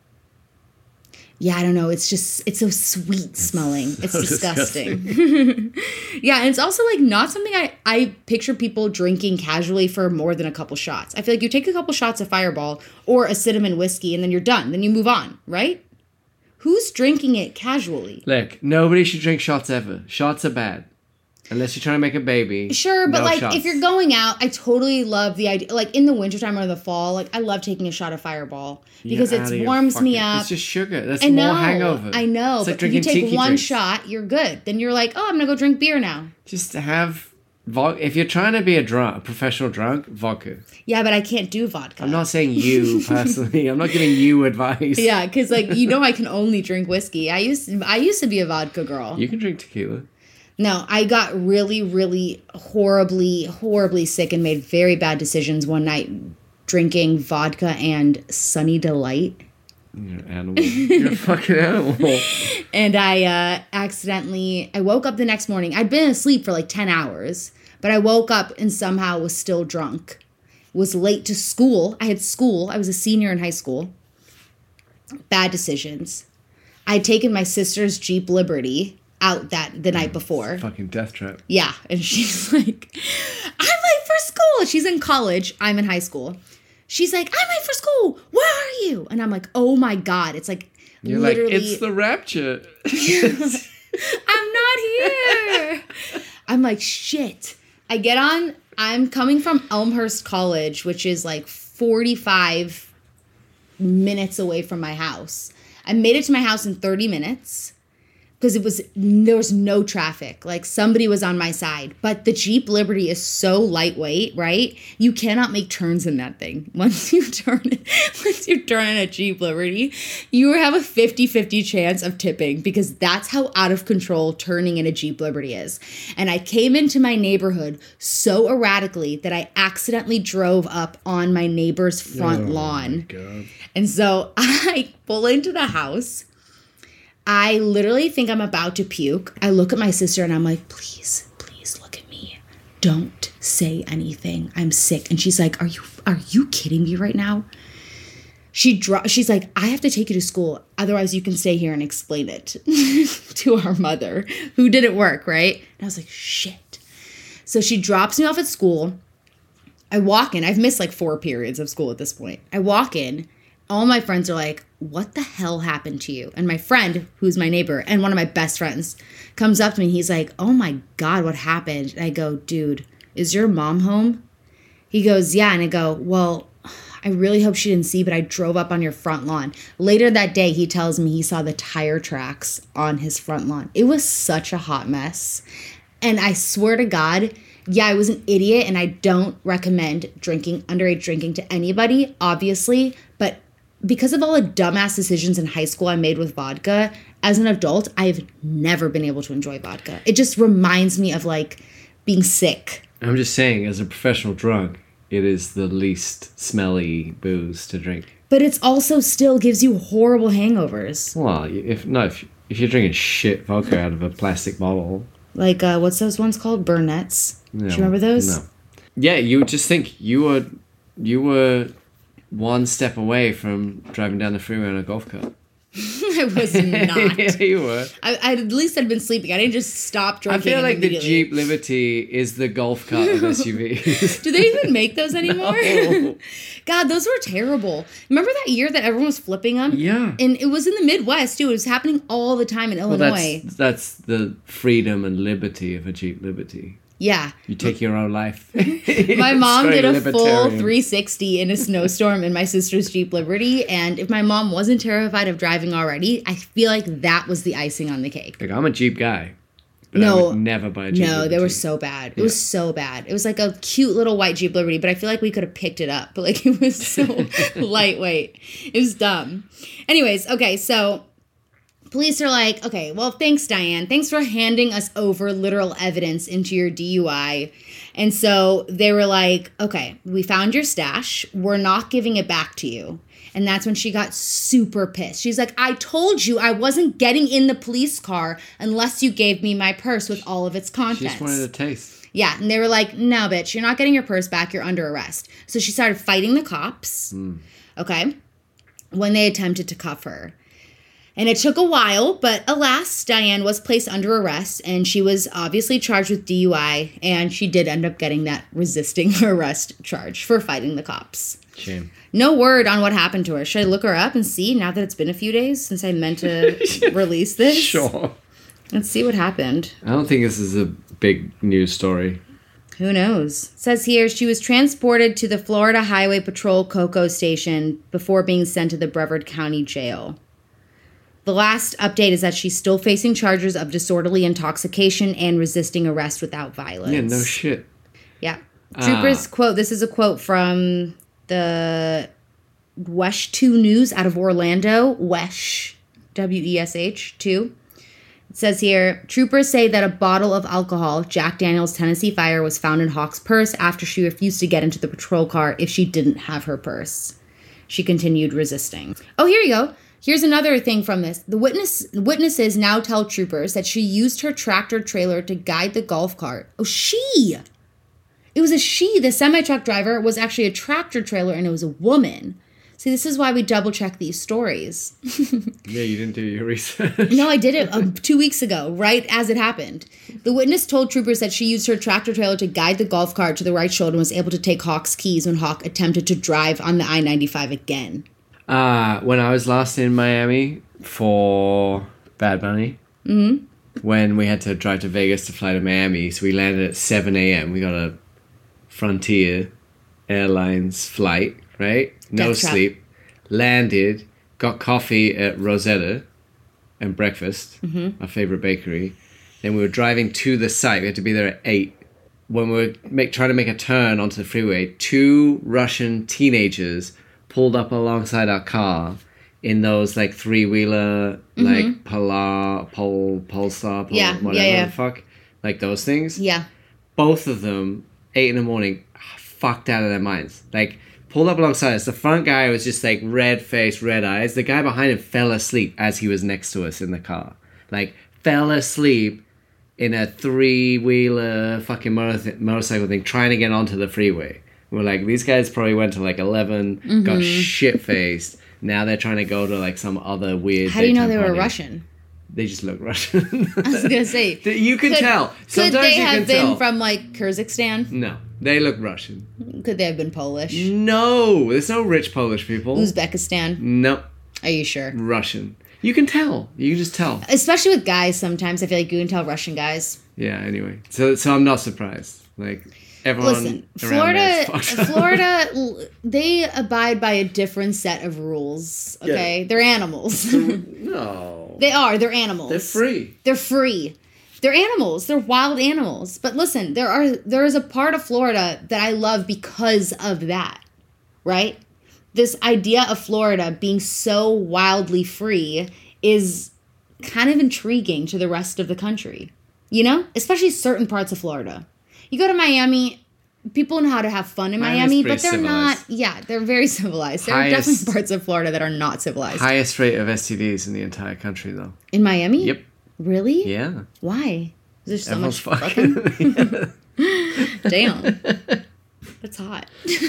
Yeah, I don't know. It's so sweet smelling. It's so disgusting. Yeah, and it's also like not something I picture people drinking casually for more than a couple shots. I feel like you take a couple shots of Fireball or a cinnamon whiskey and then you're done. Then you move on, right? Who's drinking it casually? Look, nobody should drink shots ever. Shots are bad. Unless you're trying to make a baby. Sure, but no like shots. if you're going out, I totally love the idea. Like in the wintertime or the fall, like I love taking a shot of Fireball because it warms me up. It's just sugar. That's more hangover. I know. It's like but if you drinking take tiki one drinks. shot, you're good. Then you're like, oh, I'm going to go drink beer now. Just have vodka. If you're trying to be a professional drunk, vodka. Yeah, but I can't do vodka. I'm not saying you personally. I'm not giving you advice. Yeah, because like, you know I can only drink whiskey. I used to be a vodka girl. You can drink tequila. No, I got really, really horribly sick and made very bad decisions one night drinking vodka and Sunny Delight. You're an animal. You're a fucking animal. And I woke up the next morning. I'd been asleep for like 10 hours, but I woke up and somehow was still drunk. Was late to school. I had school. I was a senior in high school. Bad decisions. I'd taken my sister's Jeep Liberty out the night before. Fucking death trap. Yeah. And she's like, I'm late for school. She's in college. I'm in high school. She's like, I'm late for school. Where are you? And I'm like, oh my God. It's like, You're literally. like, it's the rapture. I'm not here. I'm like, shit. I get on. I'm coming from Elmhurst College, which is like 45 minutes away from my house. I made it to my house in 30 minutes. Because there was no traffic. Like somebody was on my side. But the Jeep Liberty is so lightweight, right? You cannot make turns in that thing. Once you turn in a Jeep Liberty, you have a 50-50 chance of tipping because that's how out of control turning in a Jeep Liberty is. And I came into my neighborhood so erratically that I accidentally drove up on my neighbor's front lawn. Oh my God. And so I pull into the house. I literally think I'm about to puke. I look at my sister and I'm like, please look at me. Don't say anything. I'm sick. And she's like, are you kidding me right now? She's like, I have to take you to school. Otherwise you can stay here and explain it to our mother who didn't work, right? And I was like, shit. So she drops me off at school. I walk in. I've missed like 4 periods of school at this point. I walk in. All my friends are like, what the hell happened to you? And my friend, who's my neighbor and one of my best friends, comes up to me and he's like, oh my God, what happened? And I go, dude, is your mom home? He goes, yeah. And I go, well, I really hope she didn't see, but I drove up on your front lawn. Later that day, he tells me he saw the tire tracks on his front lawn. It was such a hot mess. And I swear to God, yeah, I was an idiot and I don't recommend underage drinking to anybody, obviously, but because of all the dumbass decisions in high school I made with vodka, as an adult, I've never been able to enjoy vodka. It just reminds me of like being sick. I'm just saying, as a professional drunk, it is the least smelly booze to drink. But it's also still gives you horrible hangovers. Well, if you're drinking shit vodka out of a plastic bottle. Like, what's those ones called? Burnett's? No, Do you remember those? No. Yeah, you would just think you were one step away from driving down the freeway on a golf cart. I was not. Yeah, you were. I at least had been sleeping. I didn't just stop drinking. I feel like the Jeep Liberty is the golf cart of SUVs. Do they even make those anymore? No. God, those were terrible. Remember that year that everyone was flipping them? Yeah. And it was in the Midwest, too. It was happening all the time in Illinois. Well, that's the freedom and liberty of a Jeep Liberty. Yeah. You take your own life. My mom did a full libertarian. 360 in a snowstorm in my sister's Jeep Liberty. And if my mom wasn't terrified of driving already, I feel like that was the icing on the cake. Like, I'm a Jeep guy. But I would never buy a Jeep Liberty. No, they were so bad. It was so bad. It was like a cute little white Jeep Liberty, but I feel like we could have picked it up. But like it was so lightweight. It was dumb. Anyways, okay, so police are like, okay, well, thanks, Diane. Thanks for handing us over literal evidence into your DUI. And so they were like, okay, we found your stash. We're not giving it back to you. And that's when she got super pissed. She's like, I told you I wasn't getting in the police car unless you gave me my purse with all of its contents. She just wanted a taste. Yeah, and they were like, no, bitch, you're not getting your purse back. You're under arrest. So she started fighting the cops, okay, when they attempted to cuff her. And it took a while, but alas, Diane was placed under arrest, and she was obviously charged with DUI, and she did end up getting that resisting arrest charge for fighting the cops. Shame. No word on what happened to her. Should I look her up and see now that it's been a few days since I meant to release this? Sure. Let's see what happened. I don't think this is a big news story. Who knows? It says here she was transported to the Florida Highway Patrol Cocoa Station before being sent to the Brevard County Jail. The last update is that she's still facing charges of disorderly intoxication and resisting arrest without violence. Yeah, no shit. Yeah. Troopers quote, this is a quote from the WESH 2 News out of Orlando. WESH, W-E-S-H, 2. It says here, troopers say that a bottle of alcohol, Jack Daniel's Tennessee Fire, was found in Hawk's purse after she refused to get into the patrol car if she didn't have her purse. She continued resisting. Oh, here you go. Here's another thing from this. The witnesses now tell troopers that she used her tractor trailer to guide the golf cart. Oh, she! It was a she. The semi-truck driver was actually a tractor trailer, and it was a woman. See, this is why we double-check these stories. Yeah, you didn't do your research. No, I did it 2 weeks ago, right as it happened. The witness told troopers that she used her tractor trailer to guide the golf cart to the right shoulder and was able to take Hawk's keys when Hawk attempted to drive on the I-95 again. When I was last in Miami for Bad Bunny, when we had to drive to Vegas to fly to Miami, so we landed at 7 a.m. We got a Frontier Airlines flight, right? No sleep. Landed, got coffee at Rosetta and breakfast, our favorite bakery. Then we were driving to the site. We had to be there at 8. When we were trying to make a turn onto the freeway, 2 Russian teenagers pulled up alongside our car in those like 3-wheeler, like Polestar, whatever the fuck, like those things. Yeah. Both of them, 8 in the morning, fucked out of their minds. Like, pulled up alongside us. The front guy was just like red face, red eyes. The guy behind him fell asleep as he was next to us in the car. Like, fell asleep in a 3-wheeler fucking motorcycle thing trying to get onto the freeway. We're like, these guys probably went to like 11, got shit-faced. Now they're trying to go to like some other weird. How do you know they were Russian? They just look Russian. I was going to say. You can tell. Sometimes could they have been from like Kyrgyzstan? No. They look Russian. Could they have been Polish? No. There's no rich Polish people. Uzbekistan? No. Are you sure? Russian. You can tell. You can just tell. Especially with guys sometimes. I feel like you can tell Russian guys. Yeah, anyway. So I'm not surprised. Like, everyone. Listen, Florida, they abide by a different set of rules, okay? Yeah. They're animals. No. They are. They're animals. They're free. They're free. They're animals. They're wild animals. But listen, there is a part of Florida that I love because of that, right? This idea of Florida being so wildly free is kind of intriguing to the rest of the country, you know? Especially certain parts of Florida. You go to Miami, people know how to have fun in Miami, but they're civilized. not, yeah, they're very civilized. There are definitely parts of Florida that are not civilized. Highest rate of STDs in the entire country, though. In Miami? Yep. Really? Yeah. Why? Is there so Everyone's much fucking? Damn. That's hot.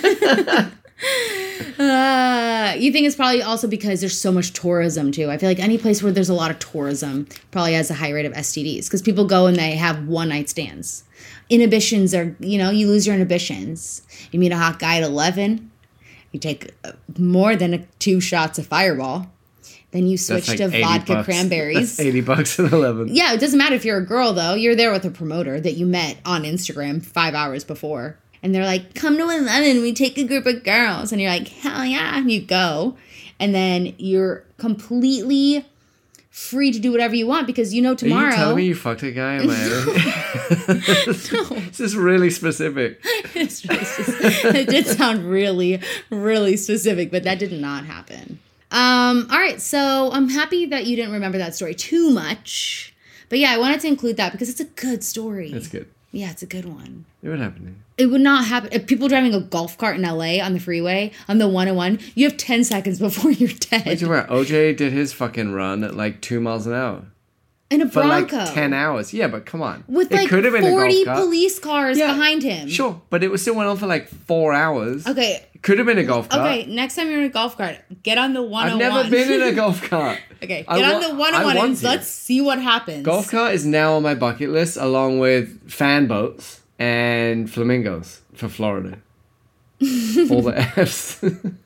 You think it's probably also because there's so much tourism, too. I feel like any place where there's a lot of tourism probably has a high rate of STDs because people go and they have one-night stands. Inhibitions are, you lose your inhibitions. You meet a hot guy at 11, you take more than 2 shots of Fireball. Then you switch to vodka cranberries. That's $80 at 11. Yeah, it doesn't matter if you're a girl, though. You're there with a promoter that you met on Instagram 5 hours before. And they're like, come to 11, we take a group of girls. And you're like, hell yeah, and you go. And then you're completely free to do whatever you want because tomorrow. Are you telling me you fucked a guy in Miami? No. This is really specific. It did sound really, really specific, but that did not happen. All right, so I'm happy that you didn't remember that story too much. But yeah, I wanted to include that because it's a good story. That's good. Yeah, it's a good one. It would happen. It would not happen. If people driving a golf cart in LA on the freeway, on the 101, you have 10 seconds before you're dead. Wait, OJ did his fucking run at like 2 miles an hour. In a Bronco. For like 10 hours. Yeah, but come on. With like 40 police cars behind him. Sure, but it still went on for like 4 hours. Okay. It could have been a golf cart. Okay, next time you're in a golf cart, get on the 101. I've never been in a golf cart. Okay, get on the 101 and let's see what happens. Golf cart is now on my bucket list along with fan boats and flamingos for Florida. All the F's.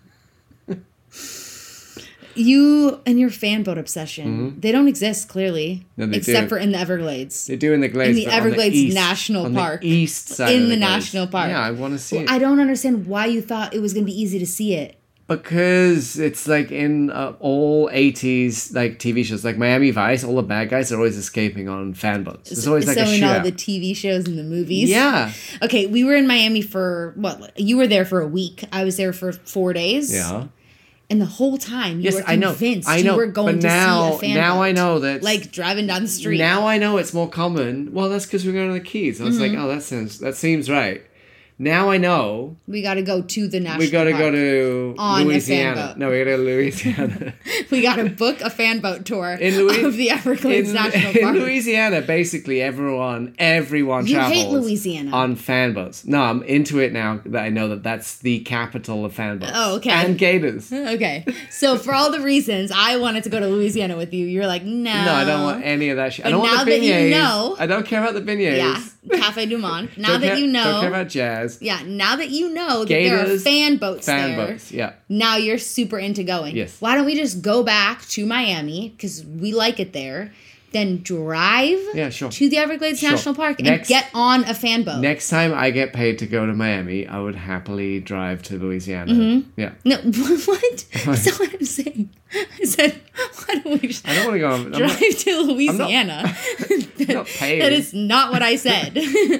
You and your fan boat obsession, they don't exist, clearly. No, they except do. for in the Everglades. They do in the Glades. In the Everglades National Park. On the east side in of the Glades. National Park. Yeah, I want to see it. I don't understand why you thought it was going to be easy to see it. Because it's like in all 80s like TV shows, like Miami Vice, all the bad guys are always escaping on fan boats. It's always like a shootout. So in all the TV shows and the movies? Yeah. Okay, we were in Miami for, you were there for a week. I was there for 4 days. Yeah. And the whole time you were convinced I know. you were going to see a fan now boat. I know that. Like driving down the street. Now I know it's more common. Well, that's because we're going to the Keys. I was like, oh, that seems right. Now I know. We got to go to the national We got to park go to on Louisiana. A fan boat. No, we got to go to Louisiana. We got to book a fan boat tour of the Everglades National Park. In Louisiana, basically everyone travels. You hate Louisiana. On fan boats. No, I'm into it now that I know that that's the capital of fan boats. Oh, okay. And gators. Okay. So for all the reasons I wanted to go to Louisiana with you, you're like, no. No, I don't want any of that shit. I don't want the beignets. Now that you know. I don't care about the beignets. Yeah. Cafe Du Monde. Now that you know. Don't care about jazz. Yeah. Now that you know that Gators, there are fan boats there. Fan boats, yeah. Now you're super into going. Yes. Why don't we just go back to Miami, because we like it there, then drive to the Everglades National Park and get on a fan boat. Next time I get paid to go to Miami, I would happily drive to Louisiana. Mm-hmm. Yeah. No, what? That's not what I'm saying. I said, why don't we just I don't want to go drive to Louisiana? I'm not paid. That is not what I said.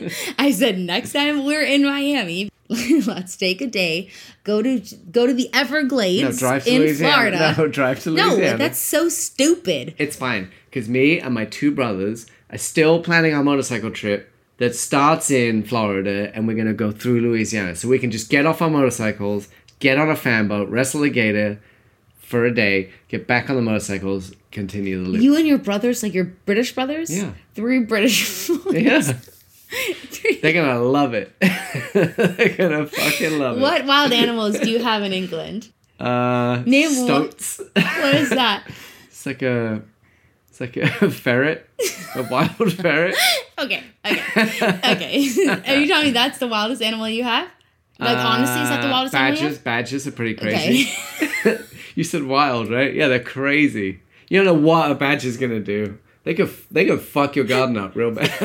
I said next time we're in Miami, let's take a day, go to the Everglades in Louisiana. Florida. No, drive to Louisiana. No, that's so stupid. It's fine, because me and my 2 brothers are still planning our motorcycle trip that starts in Florida, and we're going to go through Louisiana. So we can just get off our motorcycles, get on a fan boat, wrestle a gator for a day, get back on the motorcycles, continue the loop. You and your brothers, like your British brothers? Yeah. 3 British boys. Yeah. They're gonna love it. They're gonna fucking love it. What wild animals do you have in England? Name stoats. What is that? It's like a ferret, a wild ferret. Okay. Are you telling me that's the wildest animal you have? Like honestly, is that the wildest animal you have? Badgers are pretty crazy. Okay. You said wild, right? Yeah, they're crazy. You don't know what a badger's gonna do. They could fuck your garden up real bad.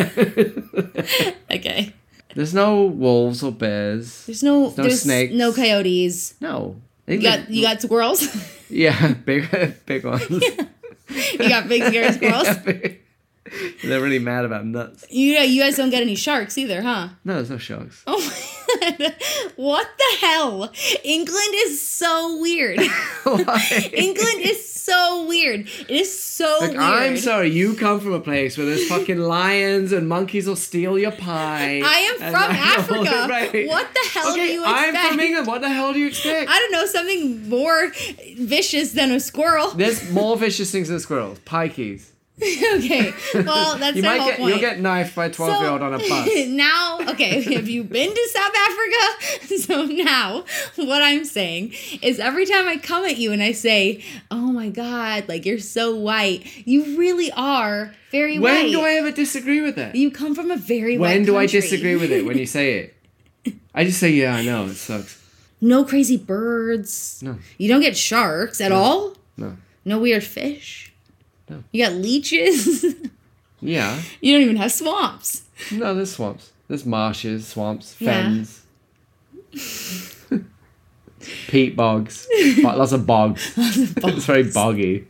Okay. There's no wolves or bears. There's no snakes. No coyotes. No. You got squirrels? Yeah, big ones. Yeah. You got big scary squirrels? Yeah, they're really mad about nuts. You guys don't get any sharks either, huh? No, there's no sharks. Oh my God. What the hell? England is so weird. Why? England is so weird. It is so weird. I'm sorry, you come from a place where there's fucking lions and monkeys will steal your pie. I am from Africa. Right. What the hell do you expect? I'm from England. What the hell do you expect? I don't know, something more vicious than a squirrel. There's more vicious things than squirrels. Pikeys. Okay, well, that's the whole point. You'll get knifed by a 12-year-old on a bus. Now, okay, have you been to South Africa? So now, what I'm saying is every time I come at you and I say, oh my God, like you're so white, you really are very white. When do I ever disagree with that? You come from a very white country. When do I country. disagree with it when you say it? I just say, yeah, I know, it sucks. No crazy birds. No. You don't get sharks at all? No. No weird fish? No. You got leeches? Yeah. You don't even have swamps. No, there's swamps. There's marshes, swamps, fens. Yeah. Peat bogs. Lots of bogs. It's very boggy.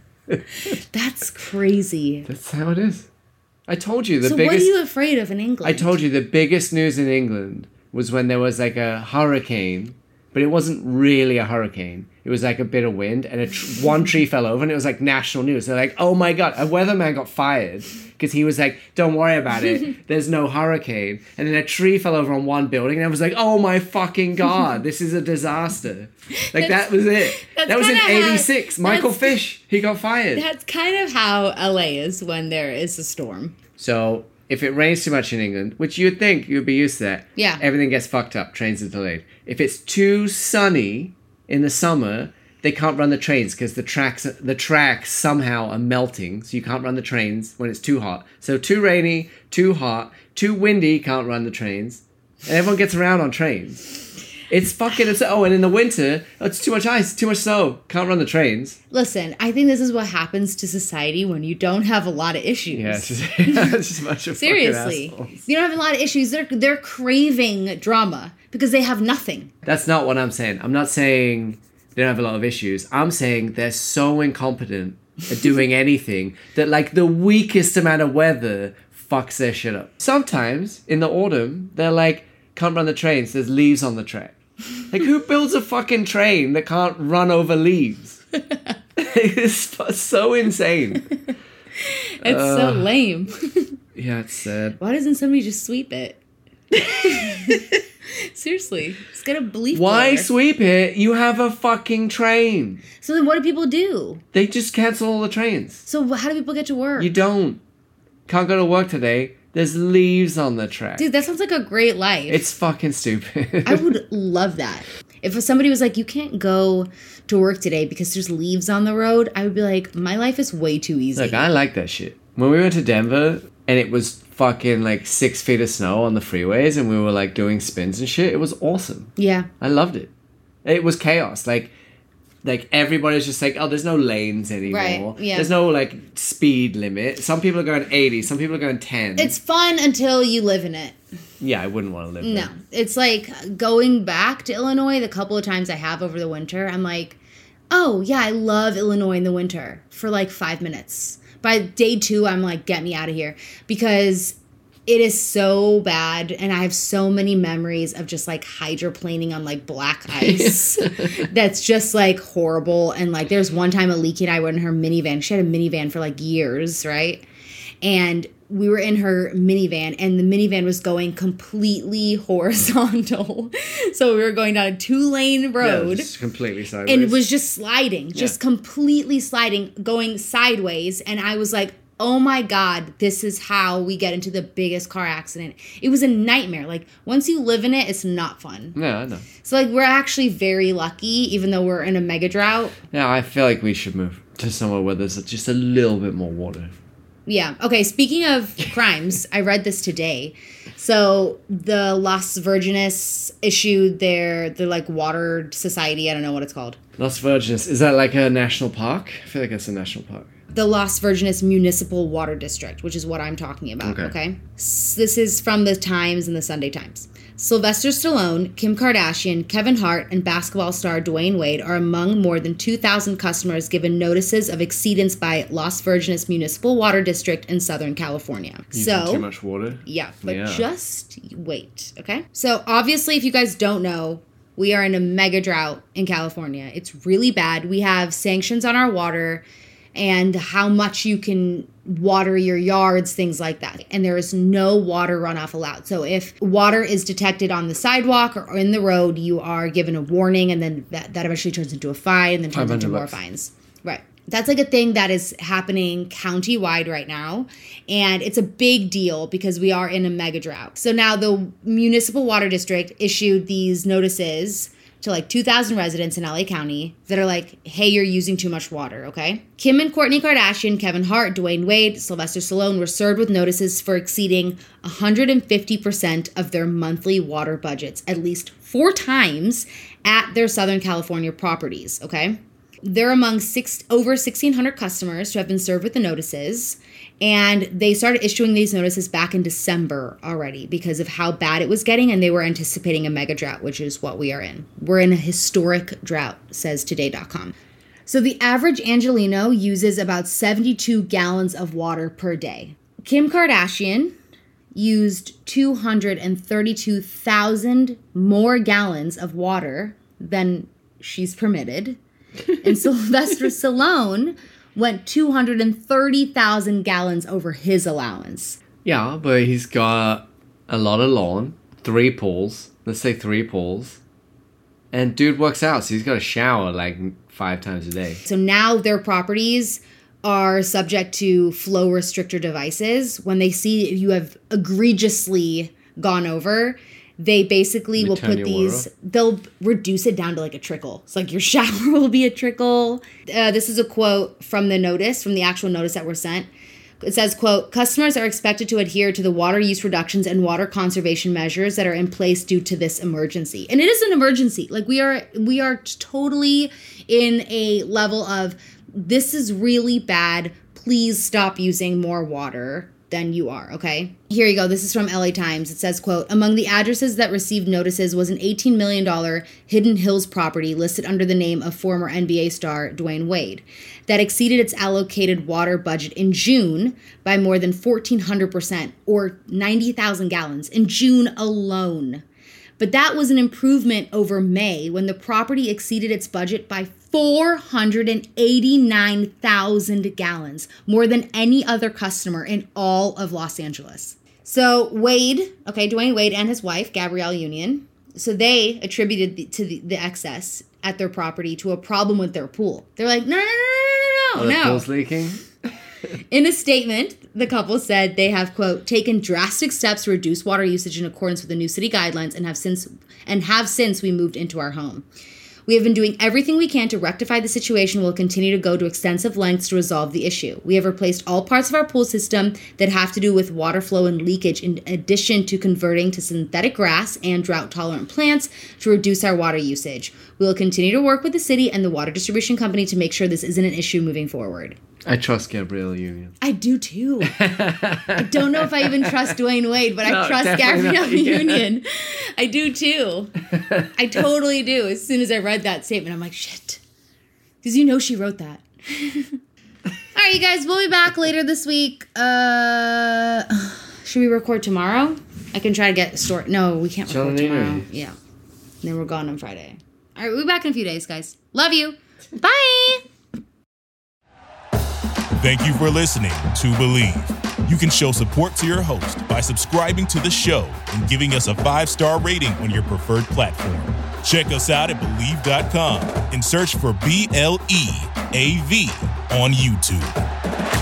That's crazy. That's how it is. I told you the biggest... So what are you afraid of in England? I told you the biggest news in England was when there was like a hurricane but it wasn't really a hurricane. It was like a bit of wind, and one tree fell over, and it was like national news. They're like, oh my God, a weatherman got fired because he was like, don't worry about it. There's no hurricane. And then a tree fell over on one building, and I was like, oh my fucking God, this is a disaster. Like, that was it. That was in 86. Michael Fish, he got fired. That's kind of how LA is when there is a storm. So if it rains too much in England, which you'd think you'd be used to that, yeah, everything gets fucked up. Trains are delayed. If it's too sunny in the summer, they can't run the trains because the tracks somehow are melting, so you can't run the trains when it's too hot. So too rainy, too hot, too windy, can't run the trains. And everyone gets around on trains. It's fucking... and in the winter, it's too much ice, too much snow, can't run the trains. Listen, I think this is what happens to society when you don't have a lot of issues. Yeah, it's just a bunch of seriously, fucking assholes. You don't have a lot of issues. They're craving drama because they have nothing. That's not what I'm saying. I'm not saying they don't have a lot of issues. I'm saying they're so incompetent at doing anything that, like, the weakest amount of weather fucks their shit up. Sometimes, in the autumn, they're like, can't run the trains, there's leaves on the track. Like, who builds a fucking train that can't run over leaves? It's so insane. It's so lame. Yeah, it's sad. Why doesn't somebody just sweep it? Seriously, it's got a belief. Why sweep it? You have a fucking train. So then what do people do? They just cancel all the trains. So how do people get to work? You don't. Can't go to work today. There's leaves on the track. Dude, that sounds like a great life. It's fucking stupid. I would love that. If somebody was like, you can't go to work today because there's leaves on the road, I would be like, my life is way too easy. Look, I like that shit. When we went to Denver and it was fucking like 6 feet of snow on the freeways and we were like doing spins and shit, it was awesome. Yeah. I loved it. It was chaos. Like everybody's just like, oh, there's no lanes anymore. Right, yeah. There's no like speed limit. Some people are going 80, some people are going 10. It's fun until you live in it. Yeah, I wouldn't want to live there. No. It's like going back to Illinois the couple of times I have over the winter, I'm like, oh yeah, I love Illinois in the winter for like 5 minutes. By day 2, I'm like, get me out of here. Because it is so bad, and I have so many memories of just, like, hydroplaning on, like, black ice. That's just, like, horrible. And, like, there's one time Aliki and I were in her minivan. She had a minivan for, like, years, right? And we were in her minivan, and the minivan was going completely horizontal. So we were going down a 2-lane road. Yeah, just completely sideways. And it was just sliding, just completely sliding, going sideways. And I was like, oh my God, this is how we get into the biggest car accident. It was a nightmare. Like, once you live in it, it's not fun. Yeah, I know. So, like, we're actually very lucky, even though we're in a mega drought. Yeah, I feel like we should move to somewhere where there's just a little bit more water. Yeah. Okay, speaking of crimes, I read this today. So, the Las Virgenes issued their like, water society. I don't know what it's called. Las Virgenes. Is that like a national park? I feel like it's a national park. The Las Virgenes Municipal Water District, which is what I'm talking about, okay? This is from the Times and the Sunday Times. Sylvester Stallone, Kim Kardashian, Kevin Hart, and basketball star Dwayne Wade are among more than 2,000 customers given notices of exceedance by Las Virgenes Municipal Water District in Southern California. Using too much water? Yeah, but just wait, okay? So obviously, if you guys don't know, we are in a mega drought in California. It's really bad. We have sanctions on our water and how much you can water your yards, things like that. And there is no water runoff allowed. So if water is detected on the sidewalk or in the road, you are given a warning, and then that eventually turns into a fine and then turns into more fines. Right. That's like a thing that is happening county-wide right now. And it's a big deal because we are in a mega drought. So now the municipal water district issued these notices to like 2,000 residents in LA County that are like, hey, you're using too much water, okay? Kim and Kourtney Kardashian, Kevin Hart, Dwayne Wade, Sylvester Stallone were served with notices for exceeding 150% of their monthly water budgets at least 4 times at their Southern California properties, okay? They're among over 1,600 customers who have been served with the notices, and they started issuing these notices back in December already because of how bad it was getting, and they were anticipating a mega drought, which is what we are in. We're in a historic drought, says Today.com. So the average Angelino uses about 72 gallons of water per day. Kim Kardashian used 232,000 more gallons of water than she's permitted. And Sylvester Stallone went 230,000 gallons over his allowance. Yeah, but he's got a lot of lawn, 3 pools. Let's say 3 pools. And dude works out, so he's got a shower like 5 times a day. So now their properties are subject to flow restrictor devices. When they see you have egregiously gone over, they basically will put these, they'll reduce it down to like a trickle. It's like your shower will be a trickle. This is a quote from the notice, from the actual notice that were sent. It says, quote, customers are expected to adhere to the water use reductions and water conservation measures that are in place due to this emergency. And it is an emergency. Like we are totally in a level of, this is really bad. Please stop using more water than you are, okay? Here you go. This is from LA Times. It says, quote, among the addresses that received notices was an $18 million Hidden Hills property listed under the name of former NBA star Dwayne Wade that exceeded its allocated water budget in June by more than 1,400%, or 90,000 gallons in June alone. But that was an improvement over May, when the property exceeded its budget by 489,000 gallons, more than any other customer in all of Los Angeles. So Wade, Dwayne Wade and his wife, Gabrielle Union, so they attributed the excess at their property to a problem with their pool. They're like, no. The pool's leaking? In a statement, the couple said they have, quote, taken drastic steps to reduce water usage in accordance with the new city guidelines and have since we moved into our home. We have been doing everything we can to rectify the situation. We'll continue to go to extensive lengths to resolve the issue. We have replaced all parts of our pool system that have to do with water flow and leakage, in addition to converting to synthetic grass and drought-tolerant plants to reduce our water usage. We will continue to work with the city and the water distribution company to make sure this isn't an issue moving forward. I trust Gabrielle Union. I do too. I don't know if I even trust Dwayne Wade, but I trust Gabrielle Union. I do too. I totally do. As soon as I read that statement, I'm like, shit. Because you know she wrote that. All right, you guys, we'll be back later this week. Should we record tomorrow? I can try to get a story. No, we can't record tomorrow. Yeah. And then we're gone on Friday. All right, we'll be back in a few days, guys. Love you. Bye. Thank you for listening to Believe. You can show support to your host by subscribing to the show and giving us a 5-star rating on your preferred platform. Check us out at Believe.com and search for BLEAV on YouTube.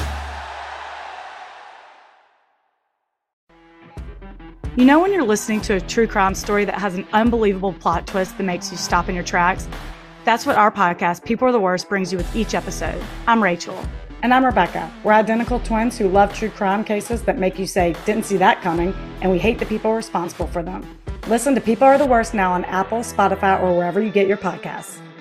You know when you're listening to a true crime story that has an unbelievable plot twist that makes you stop in your tracks? That's what our podcast, People Are the Worst, brings you with each episode. I'm Rachel. And I'm Rebecca. We're identical twins who love true crime cases that make you say, didn't see that coming, and we hate the people responsible for them. Listen to People Are the Worst now on Apple, Spotify, or wherever you get your podcasts.